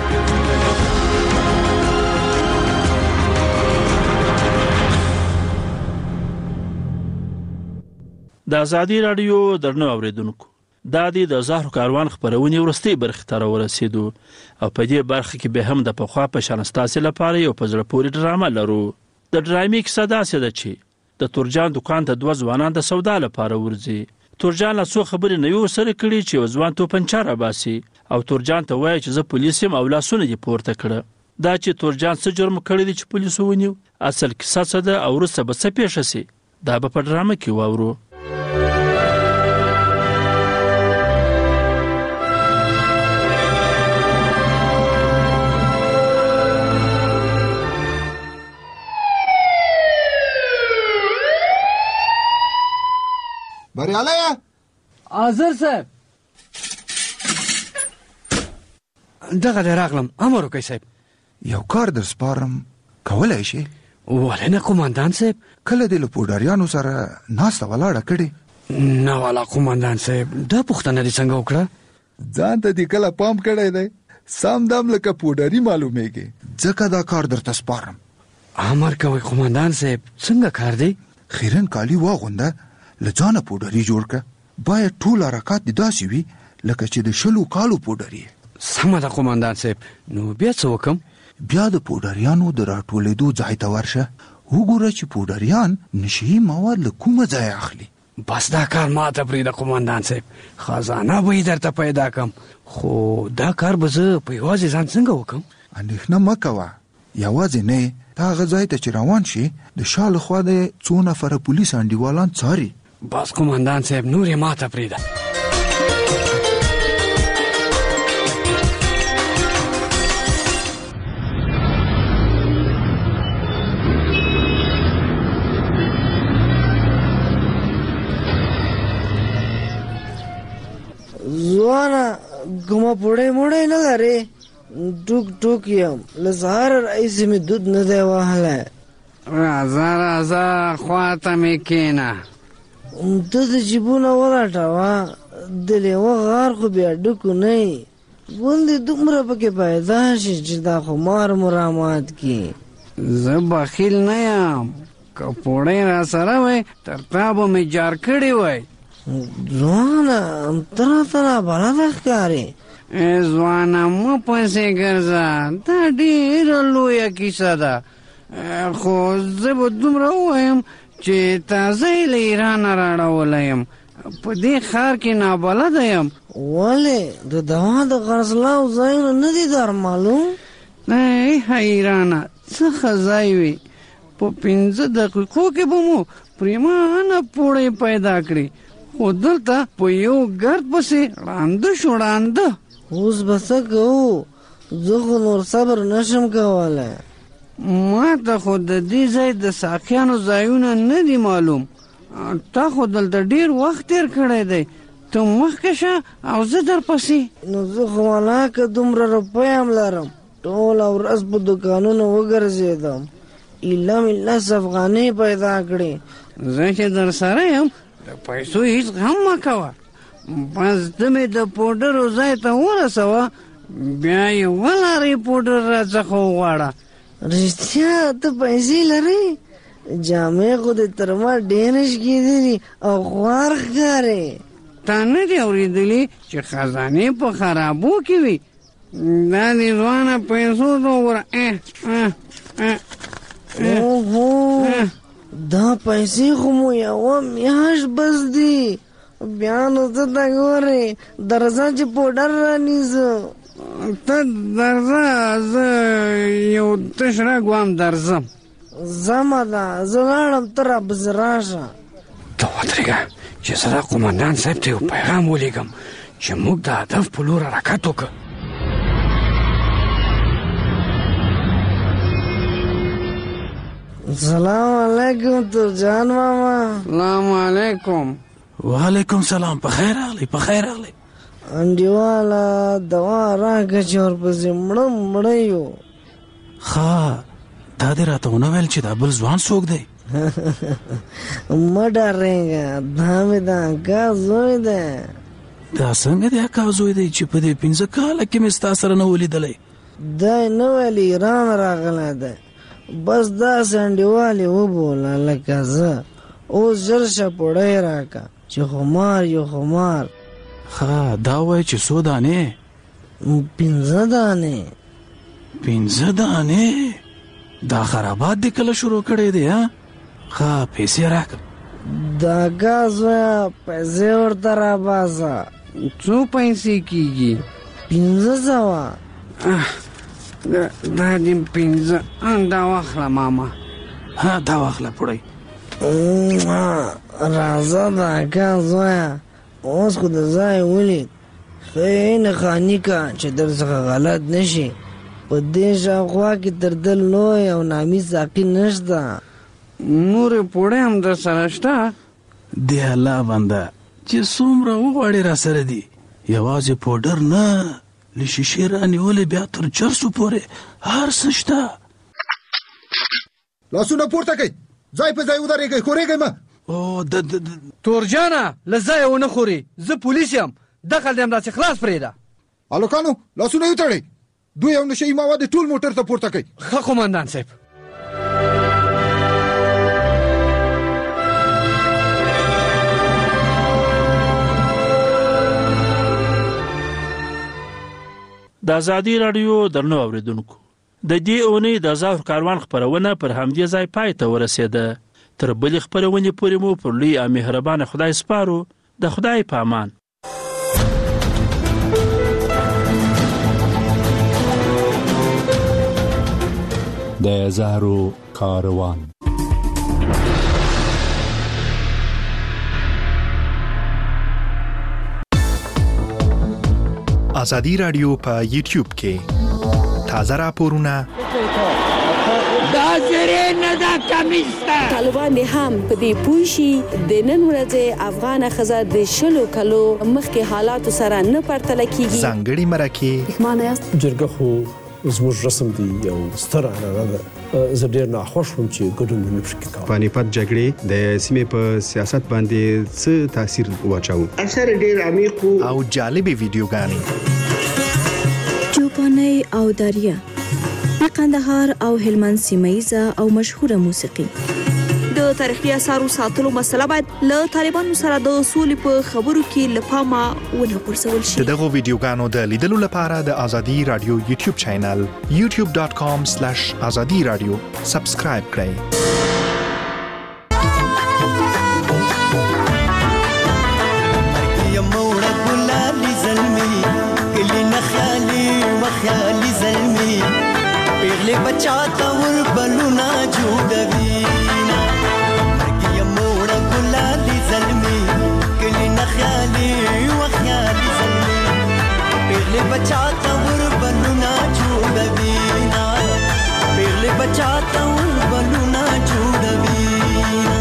[SPEAKER 24] د ازادي رادیو درنو اوریدونکو دا د زهرو کاروان خبرونه ورستي برخه تر ورسېدو او په دې برخه کې به هم د پخوا په شانستاسي لپاره یو پزړه پوری ډرامه لرو. د ډرامې کیسه داسې ده چې د تورجان دکان ته 2 ځوانان د سودا لپاره ورځي. تورجان له څو خبرې نه یو سره کړي چې یو ځوان توپنچه راباسي او تورجان ته وایي چې زه پولیس یم او لاسونه یې پورته کړه. دا چې تورجان څه جرم کړی دی چې پولیسو ونیو، اصل کیسه څه ده او وروسته به څه پیښه شي، دا به په ډرامه کې واورو.
[SPEAKER 29] بریاله
[SPEAKER 30] حاضر صاحب دغه راغلم. امر وکړئ صاحب.
[SPEAKER 6] یو کار در سپارم، کولای شي؟
[SPEAKER 30] ولې نه قومندان صاحب؟
[SPEAKER 6] کله دې له پوډریانو سره ناسته ولاړه کړې؟
[SPEAKER 30] نه والا قومندان صاحب، دا پوښتنه دې څنګه وکړه؟
[SPEAKER 6] ځان ته دې کله پام کړی دی؟ سم دم لکه پوډري معلومیږي، ځکه دا کار درته سپارم.
[SPEAKER 30] امر کوئ قومندان صاحب، څنګه کار دی؟
[SPEAKER 6] خیرن کالی واغونده، له ځانه پوډري جوړ کړه. باید ټول حرکات دې داسې وي لکه چې د 20 کالو پوډري.
[SPEAKER 30] سمه ده قومندان صاحب. نو بیا څه وکم؟
[SPEAKER 6] بیا د پوډریانو د راټولېدو ځای ته ورشه، وګوره چې پوډریان نشي مواد له کومه ځای اخلي.
[SPEAKER 30] بس دا کار ماته پرېږده قومندان صاحب، خزانه به یې درته پیدا کړم. خو دا کار به زه په یوازې ځان څنګه وکم؟
[SPEAKER 6] اندېښنه مه کوه، یوازې نه دا هغه ځای ته چې روان شي د شا له خوا د 2 نفره پولیس انډیوالان څاري.
[SPEAKER 30] بس قومندان صاحب، نور یې ماته پرېږده.
[SPEAKER 13] ځوانه کومه پوړی موړی نه لرې؟ ټوک ټوک یم، له سهاره راهیسې مې دود نه دی وهلی.
[SPEAKER 30] راځه راځه خواته مې کښېنه.
[SPEAKER 13] ته د جیبونه ولټوه، د لیوه غار خو بیا ډکو نه یي، غوندې دومره پکې پیدا شي چې دا خمار مو رامات کړي.
[SPEAKER 30] زه بخیل نه یم، که پوړی را سره وی تر تا به مې جار کړی وی.
[SPEAKER 13] ځوانه ته راته نابلده ښکارې.
[SPEAKER 30] ځوانه مه پسې ګرځه، دا ډېره لویه کیسه ده. خو زه به دومره ووایم چې تازه یې له ایرانه راړولی یم، په دې ښار کې نابلده یم.
[SPEAKER 13] ولې د دوا د خرڅلاو ځایونه نه دي در معلوم؟
[SPEAKER 30] ای حیرانه، څه ښه ځای وي، په 5 دقیقو کې به مو پریمانه پوړی پیدا کړي، خو دلته په یو ګرد پسې ړانده شو ړانده.
[SPEAKER 13] اوس به څه کوو؟ زه خو نور صبر نشم کولی.
[SPEAKER 30] ما ته خو د دې ځای د ساقیانو ځایونه نه دي معلوم. تا خو دلته ډېر وخت تېر کړی دی، ته مخکې شه او زه درپسې.
[SPEAKER 13] نو زه خو ولاکه دومره روپۍ هم لرم، ټوله ورځ په دوکانونو وګرځېدم، ایله مې 10 افغانۍ پیدا کړې.
[SPEAKER 30] زه چې در سره یم د پیسو هیڅ غم مه کوه، بس ته مې د پوډرو ځای ته ورسوه، بیا یې ولارې پوډر راڅخه وغواړه.
[SPEAKER 13] رښتیا ته پیسې لرې؟ جامې خو دې تر ما ډېرې شکېدلي او خوار ښکارې.
[SPEAKER 30] تا نه دي اورېدلي چې خزانې په خرابو کې وي؟ دا دې ځوانه پیسو ته وګوره.
[SPEAKER 13] اوهو، دا پیسې خو مو یوه میاشت بس دي. بیا نو ته ته ګورې درځه چې پوډر رانیزه.
[SPEAKER 30] ته درځه، زه یو تش رګ درځم.
[SPEAKER 13] زمه ده، زه لاړم، ته راپسې راشه.
[SPEAKER 30] ته ودرېږه چې زه دا قومندان صاحب ته یو پیغام ولیږم چې موږ د هدف په لور حرکت وکړو.
[SPEAKER 13] سلام علیکم تورجان ماما.
[SPEAKER 30] سلام علیکم.
[SPEAKER 24] وعلیکم سلام. په خیر راغلی، په خیر راغلی.
[SPEAKER 13] انډیواله دوا راکړه چې ورپسې مړه یو.
[SPEAKER 24] ښه، دا دې راته ونه ویل چې دا بل ځوان څوک دی؟
[SPEAKER 13] مه ډارېږه، دا مې د اکا زوی دی.
[SPEAKER 24] دا څنګه د اکا زوی دی چې په دې 15 کاله کې مې ستا سره نه ولیدلی؟
[SPEAKER 13] دی نه ویل ایران راغلی دی، بس داسې انډیوال یې وبوله لکه زه. اوس ژر شه پوړی راکړه چې خمار یو خمار.
[SPEAKER 24] ښه، دا وایي چې څو دانې؟
[SPEAKER 13] 15 دانې.
[SPEAKER 24] 15 دانې؟
[SPEAKER 3] دا خرابات دې کله شروع کړی دی ها؟ ښه پیسې راکړه.
[SPEAKER 13] دا ګاز پیسې ورته راباسه.
[SPEAKER 30] څو پیسې کېږي؟
[SPEAKER 13] 1500.
[SPEAKER 30] دا دې 15. دا واخله ماما.
[SPEAKER 3] ها دا واخله پوړی.
[SPEAKER 13] راځه دا ګاز اوس خو د ځای ولید. ښه نه خاني کا چې در څخه غلط نشي. په دې شاوخوا کې تر ده لوی او نامي ساقي نشته.
[SPEAKER 30] نورې پوړۍ هم در سره شته؟
[SPEAKER 3] دی الله بنده چې څومره وغواړې را سره دي. یوازې پوډر نه، له شیشې رانیولې بیا تر چرسو پورې هر څه شته.
[SPEAKER 29] لاسونه پورته کړئ، ځای په ځای ودرېږئ، ښورېږئ مه.
[SPEAKER 27] تورجانه له ځایه ونه خورې، زه پولیس یم، دخل دې همداسې خلاص پرېږده.
[SPEAKER 29] هلکانو لاسونه یې وتړئ، دوی او نشه یي مواد ټول موټر ته پورته کړئ.
[SPEAKER 27] ښه قومندان صاحب.
[SPEAKER 24] د ازادي رادیو درنو اوریدونکو، د دې اونۍ د ظاهر کاروان خبرونه پر همدې ځای پای ته ورسېده. تر بلې خبرونې پورې مو پر لوی او مهربان خدای سپارو. د خدای په امان.
[SPEAKER 23] د ظاهر کاروان.
[SPEAKER 14] ازادي رادیو په یوټیوب کې تازه راپورونه
[SPEAKER 15] دا زری نه دا کمیسته. طالبان هم په دې پوه شي د نن ورځې افغان ښځه د 20 کلو مخکې حالاتو سره نه پرتله کیږي.
[SPEAKER 14] ځانګړي مرکې
[SPEAKER 16] جرګه خو زموږ رسم دی او ستر عنعنه ده. زه ډېر ناخوښ وم چې ګډون نه پکې کوم.
[SPEAKER 17] پانیپت جګړې د سیمې په سیاست باندې څه تاثیر واچاوه؟
[SPEAKER 15] اثر ډېر عمیق
[SPEAKER 14] او جالبې ویډیوګانې.
[SPEAKER 18] چوپانۍ او دریا د قندهار او هلمند سیمه‌ایزه او مشهوره موسیقي.
[SPEAKER 15] د تاریخي اثارو ساتلو مسله باید له طالبانو سره د اصول په خبرو کې لپاره ونه غورځول شي.
[SPEAKER 14] دغه ویډیوګانو د لیدلو لپاره د ازادي رادیو یوټیوب چینل youtube.com/azadiradio سبسکرایب کړئ.
[SPEAKER 19] بچاتا ور بلونا جوړوینا مرګي موړه ګلالي زلمي کلی نه خیالي و خیالي زلمي پیغله بچاتا ور بلونا جوړوینا پیغله بچاتا ور بلونا جوړوینا.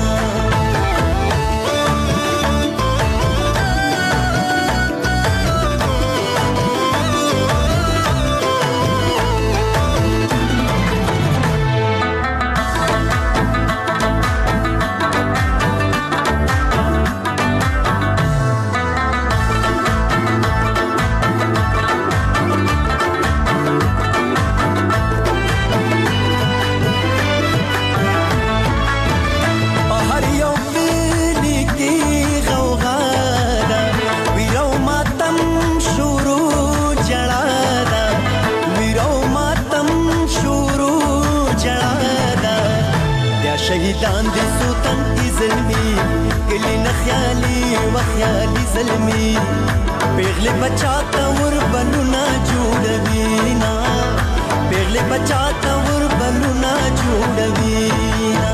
[SPEAKER 19] شهیدان دي سوتن کی زلمی کلی نه خیالي و خیالي زلمی پیغله بچاتا ور بلونا جوړوینا پیغله بچاتا ور بلونا جوړوینا.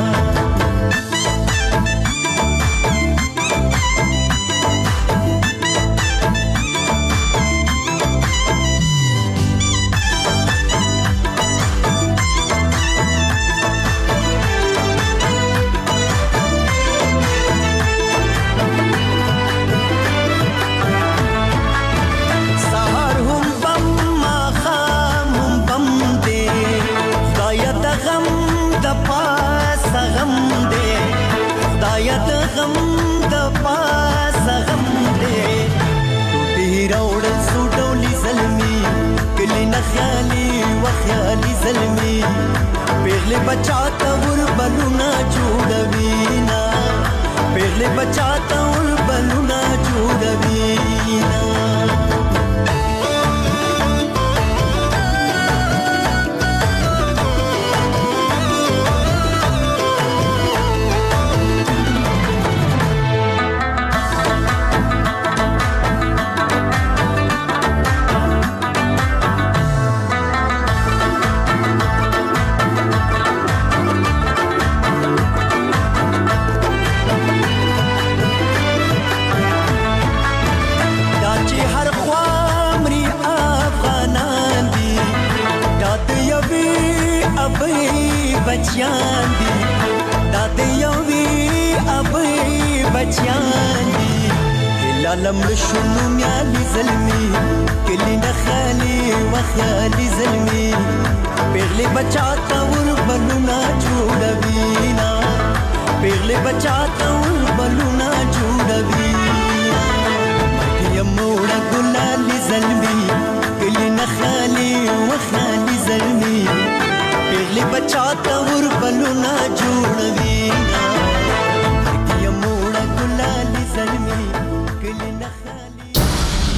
[SPEAKER 19] زلمی پیغله بچاتا ور بلونا جوړوینا پیغله بچاتا ور بلونا جوړوینا. بچیان دي دا د یوې ابۍ بچیان دي هلالم شنو میالي زلمي کلی نه خالي وخیالي زلمي پیغلې بچا تا ور بلونا جوړوينا پیغلې بچا تا ور بلونا جوړوينا مګي موړه ګلالي زلمي